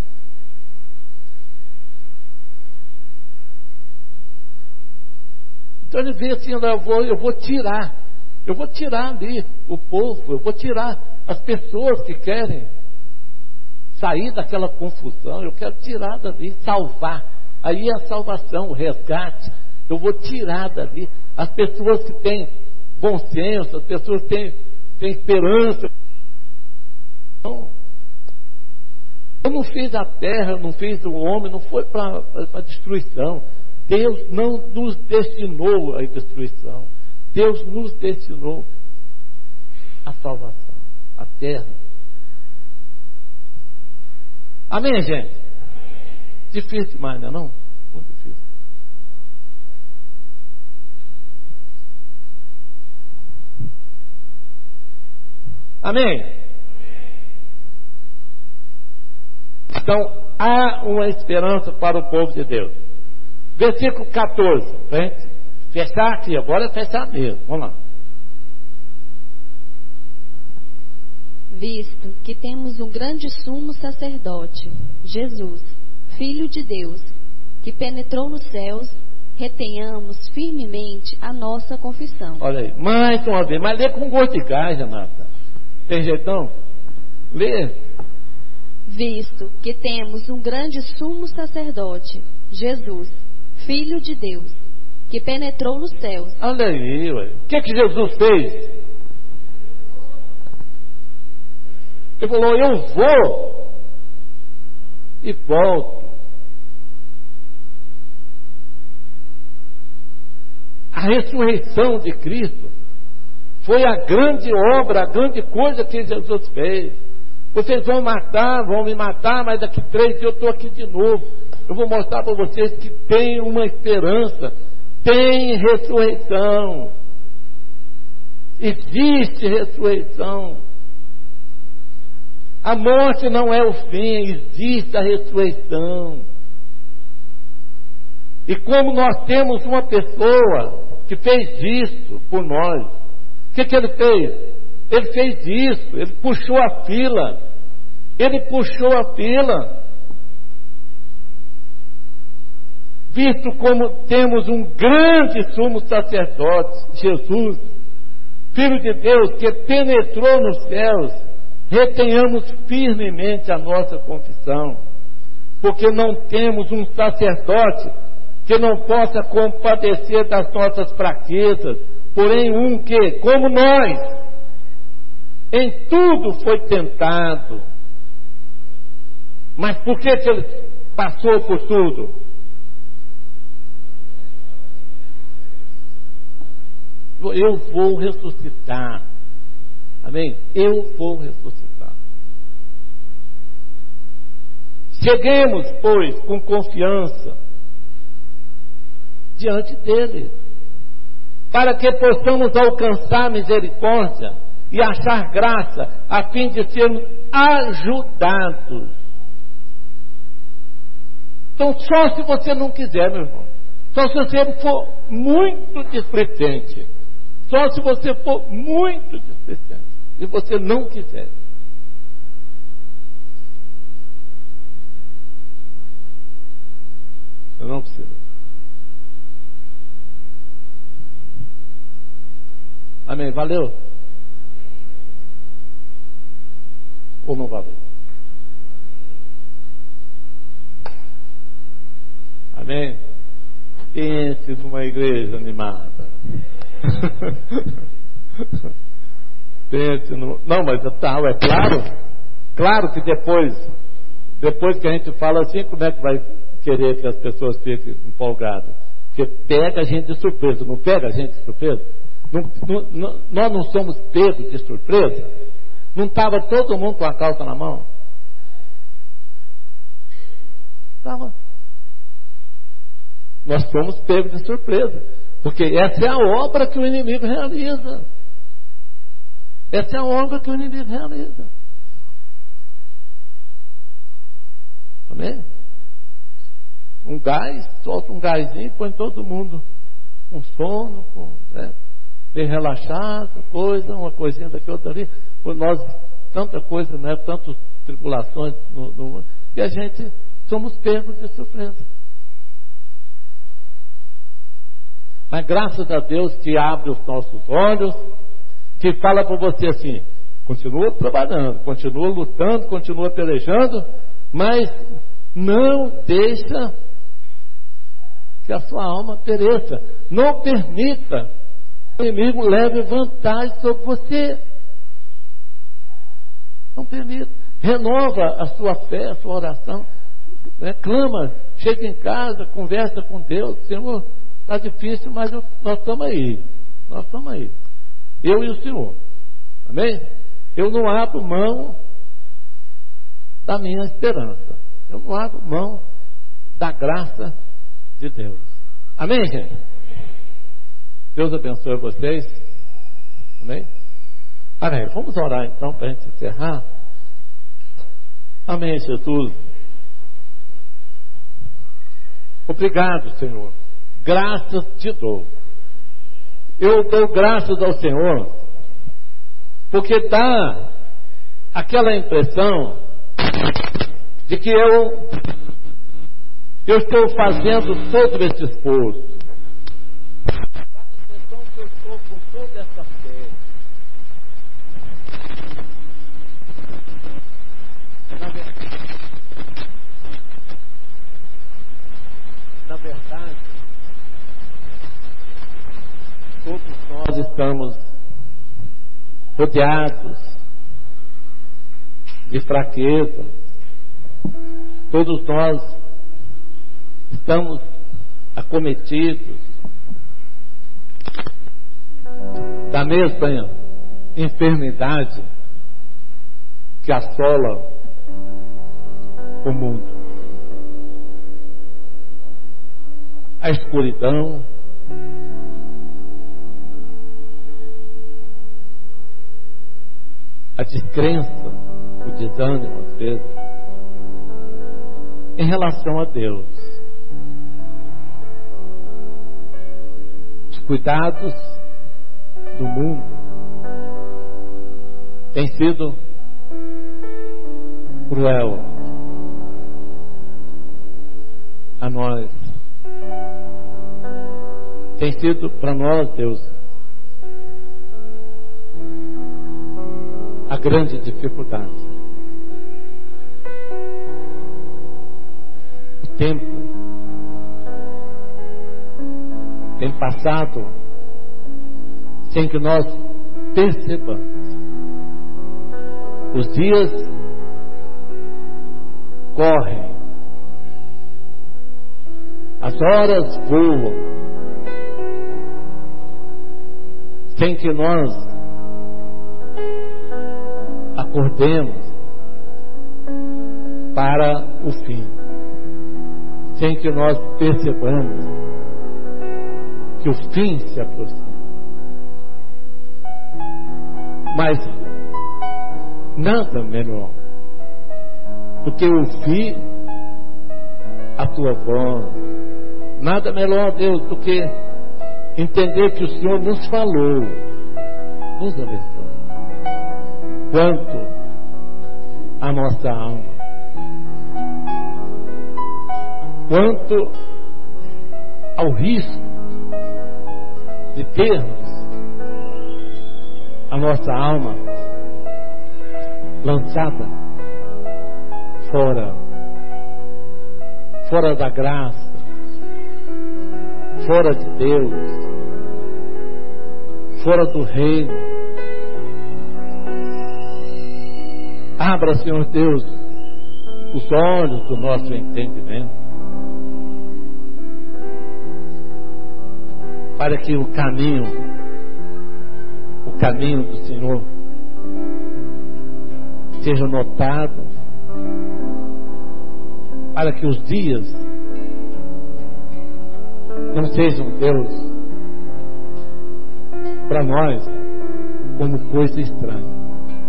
Então ele vê assim, eu vou tirar ali o povo, eu vou tirar as pessoas que querem sair daquela confusão, eu quero tirar dali, salvar. Aí é a salvação, o resgate. Eu vou tirar dali as pessoas que têm bom senso, as pessoas que têm esperança. Não. Eu não fiz a terra, não fiz o homem, não foi para destruição. Deus não nos destinou à destruição. Deus nos destinou à salvação, à terra. Amém, gente? Difícil demais, não é não? Muito difícil. Amém? Então, há uma esperança para o povo de Deus. Versículo 14. Para a gente fechar aqui, agora é fechar mesmo. Vamos lá. Visto que temos um grande sumo sacerdote, Jesus, Filho de Deus, que penetrou nos céus, retenhamos firmemente a nossa confissão. Olha aí, mais uma vez, mas lê com gosto de gás, Renata. Tem jeitão? Lê. Visto que temos um grande sumo sacerdote, Jesus, Filho de Deus, que penetrou nos céus. Olha aí, ué. O que Jesus fez? Ele falou, eu vou e volto. A ressurreição de Cristo foi a grande obra, a grande coisa que Jesus fez. Vocês vão me matar, mas daqui 3 dias eu estou aqui de novo. Eu vou mostrar para vocês que tem uma esperança, tem ressurreição. Existe ressurreição. A morte não é o fim, existe a ressurreição. E como nós temos uma pessoa que fez isso por nós, o que ele fez? Ele fez isso, ele puxou a fila. Ele puxou a fila. Visto como temos um grande sumo sacerdote, Jesus, Filho de Deus, que penetrou nos céus, retenhamos firmemente a nossa confissão, porque não temos um sacerdote que não possa compadecer das nossas fraquezas, porém um que, como nós, em tudo foi tentado. Mas por que ele passou por tudo? Eu vou ressuscitar. Amém? Eu vou ressuscitar. Cheguemos, pois, com confiança diante dele, para que possamos alcançar misericórdia e achar graça, a fim de sermos ajudados. Então, só se você não quiser, meu irmão, só se você for muito displicente, só se você for muito displicente, e você não quiser. Eu não preciso. Amém? Valeu? Ou não valeu? Amém? Pense numa igreja animada. Pense no... Não, mas tal, é claro. Claro que depois que a gente fala assim, como é que vai querer que as pessoas fiquem empolgadas? Porque pega a gente de surpresa, não pega a gente de surpresa? Nós não somos pegos de surpresa? Não estava todo mundo com a calça na mão? Estava. Nós somos pegos de surpresa, porque essa é a obra que o inimigo realiza. Essa é a obra que o inimigo realiza. Amém? Um gás, solta um gásinho, põe todo mundo com sono, bem relaxado, uma coisinha daqui, outra ali. Por nós, tanta coisa, né? Tantas tribulações no mundo, e a gente somos pegos de surpresa. Mas graças a Deus que abre os nossos olhos, que fala para você assim: continua trabalhando, continua lutando, continua pelejando, mas não deixa que a sua alma pereça. Não permita que o inimigo leve vantagem sobre você. Não permita. Renova a sua fé, a sua oração, né? Clama, chega em casa, conversa com Deus. Senhor, está difícil, mas nós estamos aí. Nós estamos aí. Eu e o Senhor. Amém? Eu não abro mão da minha esperança. Eu não abro mão da graça de Deus. Amém, gente? Deus abençoe vocês. Amém? Amém. Vamos orar então para a gente encerrar. Amém, Jesus. Obrigado, Senhor. Graças te dou. Eu dou graças ao Senhor, porque dá aquela impressão de que eu estou fazendo todo esse esforço. Dá a impressão que eu estou com toda essa fé. Na verdade, todos nós estamos rodeados de fraqueza. Todos nós estamos acometidos da mesma enfermidade que assola o mundo. A escuridão, a descrença, o desânimo às vezes, em relação a Deus. Os cuidados do mundo têm sido cruel a nós. Tem sido para nós, Deus, a grande dificuldade. O tempo tem passado sem que nós percebamos. Os dias correm, as horas voam, sem que nós acordemos para o fim, sem que nós percebamos que o fim se aproxima. Mas nada melhor do que ouvir a tua voz. Nada melhor, Deus, do que entender que o Senhor nos falou. Nos abençoe. Quanto a nossa alma, quanto ao risco de termos a nossa alma lançada fora da graça, fora de Deus, fora do reino. Abra, Senhor Deus, os olhos do nosso entendimento, para que o caminho do Senhor seja notado, para que os dias não sejam, Deus, para nós como coisa estranha.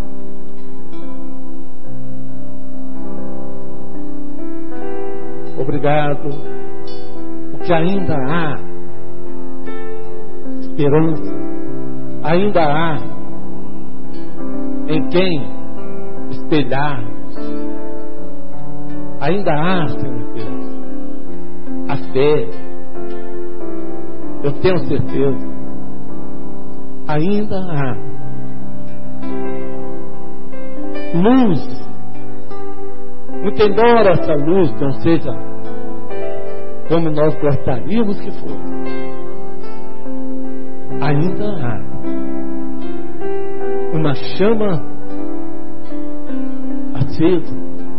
Obrigado, porque ainda há esperança, ainda há em quem espelharmos, ainda há, Senhor Deus, a fé. Eu tenho certeza, ainda há luz, muito embora essa luz não seja como nós gostaríamos que fosse, ainda há uma chama acesa,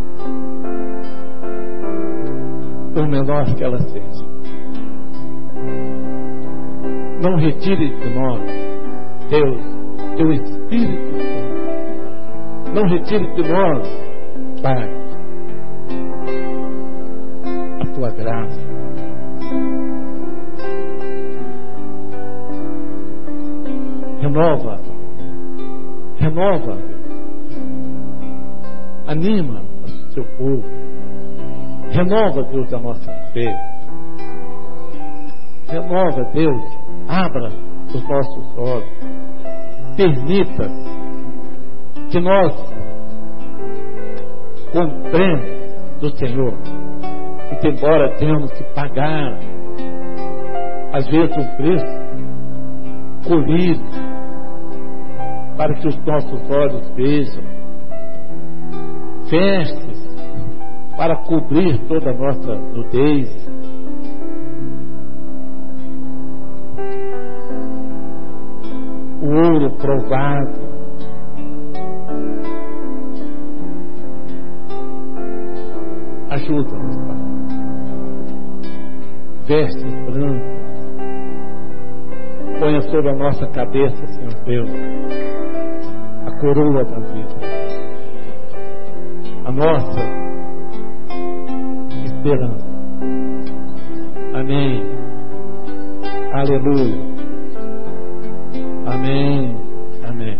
por menor que ela seja. Não retire de nós, Deus, teu Espírito Santo. Não retire de nós, Pai, a tua graça. Renova, anima o seu povo, renova, Deus, a nossa fé, renova, Deus, abra os nossos olhos, permita que nós compremos do Senhor, que embora tenhamos que pagar às vezes um preço colhido, para que os nossos olhos vejam, vestes para cobrir toda a nossa nudez, o ouro provado, ajuda-nos, Pai, vestes brancas, ponha sobre a nossa cabeça, Senhor Deus, a coroa da vida, a nossa esperança. Amém. Aleluia. Amém. Amém.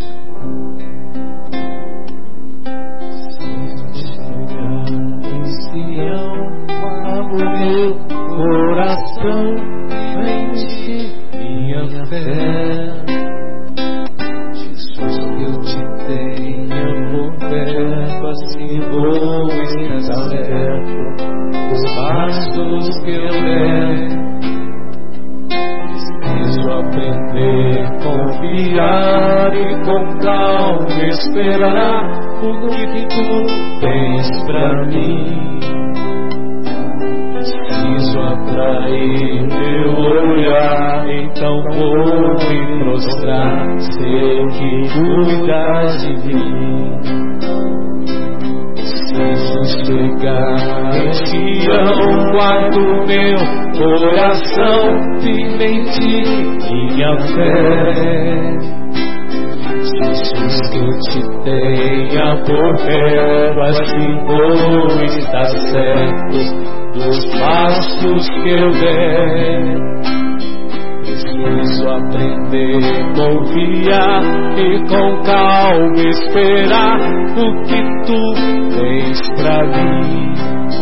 Se chegar em Sião, abro meu coração, mente, minha fé. Assim vou estar certo dos passos que eu der. Preciso aprender, confiar e com calma esperar o que tu tens pra mim. Preciso atrair meu olhar, então vou me prostrar, sei que cuidas de mim. Preciso chegar em Sião, guardo meu coração, firme em ti, minha fé. Jesus, que eu te tenha por perto, assim vou estar certo dos passos que eu der. Preciso aprender, confiar e com calma esperar o que tu tens pra mim.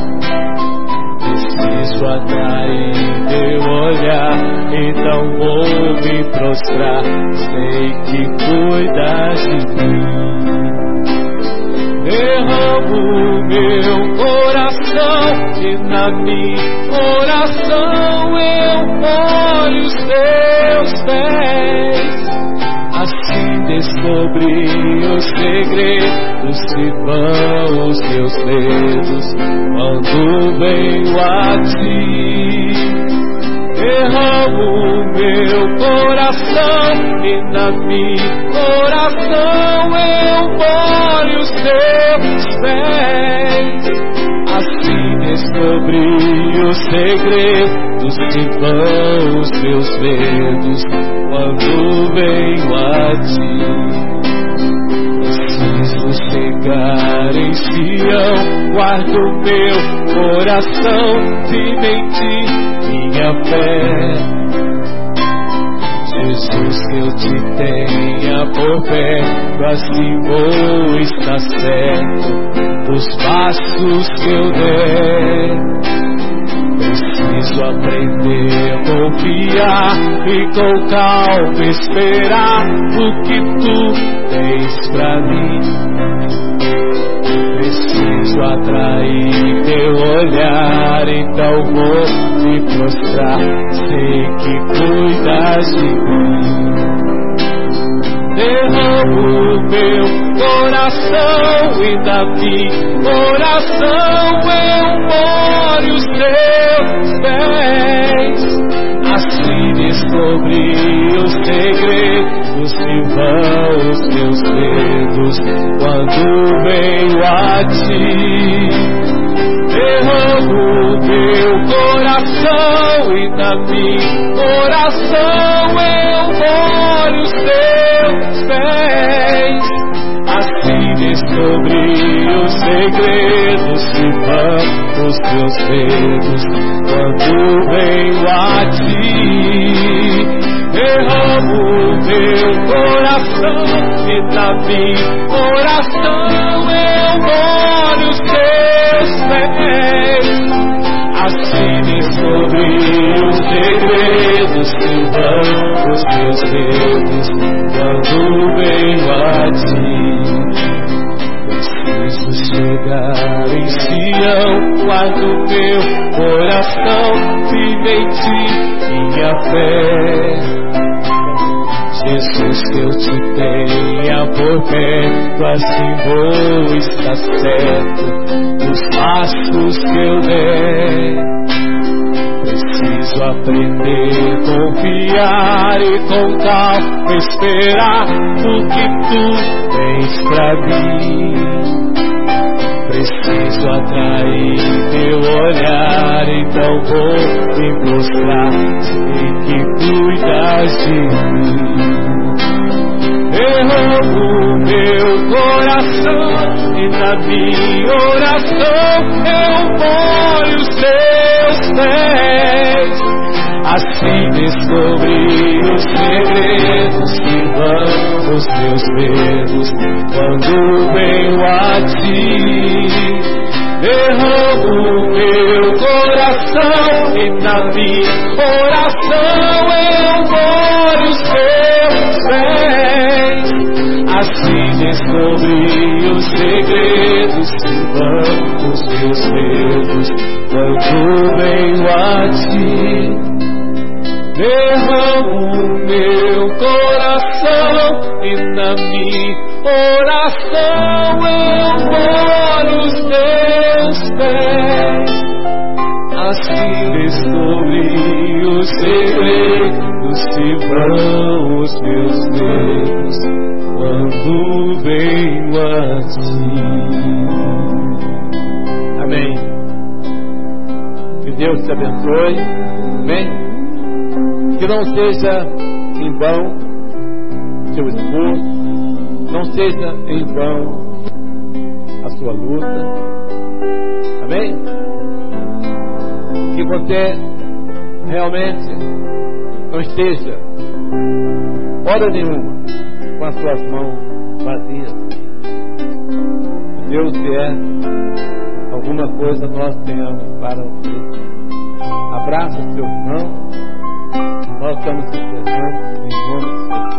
Preciso atrair teu olhar, então vou me prostrar, sei que cuidas de mim. Derramo meu coração e na minha oração eu olho os teus pés. Assim descobri os segredos, se vão os meus medos quando venho a ti. Derramo o meu coração e na minha oração eu molho os teus pés. Assim descobri os segredos que vão os meus medos quando venho a ti. Preciso chegar em Sião, guardo meu coração, cimente minha fé. Jesus, que eu te tenha por perto, assim vou estar certo dos passos que eu der. Preciso aprender a confiar e com calma esperar o que tu tens pra mim. Preciso atrair teu olhar, então vou me prostrar, sei que cuidas de mim. Derramo meu coração e da minha oração eu molho os teus pés. Assim descobri os segredos que vão os meus medos quando venho a ti. Derramo meu coração e da minha oração eu molho os teus pés. Assim descobri os segredos que vão os meus medos quando venho a ti. Derramo meu coração e da minha oração eu molho os teus pés. Assim descobri os segredos que vão os meus medos quando venho a ti. Preciso chegar em Sião, guardo meu coração, vive em ti minha fé. Jesus, que eu te tenha por perto, assim vou estar certo dos passos que eu der. Preciso aprender a confiar e com calma esperar o que tu tens pra mim. Preciso atrair teu olhar, então vou me mostrar, sei que cuidas de mim. Derramo meu coração e na minha oração eu molho os teus pés. Assim descobri os segredos que vão os meus medos quando venho a ti. Derramo meu coração e na minha oração eu molho os teus pés. Assim descobri os segredos que vão os meus medos quando venho a ti. Derramo meu coração e na minha oração eu molho os teus pés. Assim descobri os segredos que vão os meus medos quando venho a ti. Amém. Que Deus te abençoe. Amém. Que não seja em vão seu esforço, não seja em vão a sua luta. Amém? Que você realmente não esteja hora nenhuma com as suas mãos vazias. Se Deus vier, alguma coisa nós tenhamos para oferecer. Abraça os seus irmãos. Nós estamos encerrando em nome de Jesus.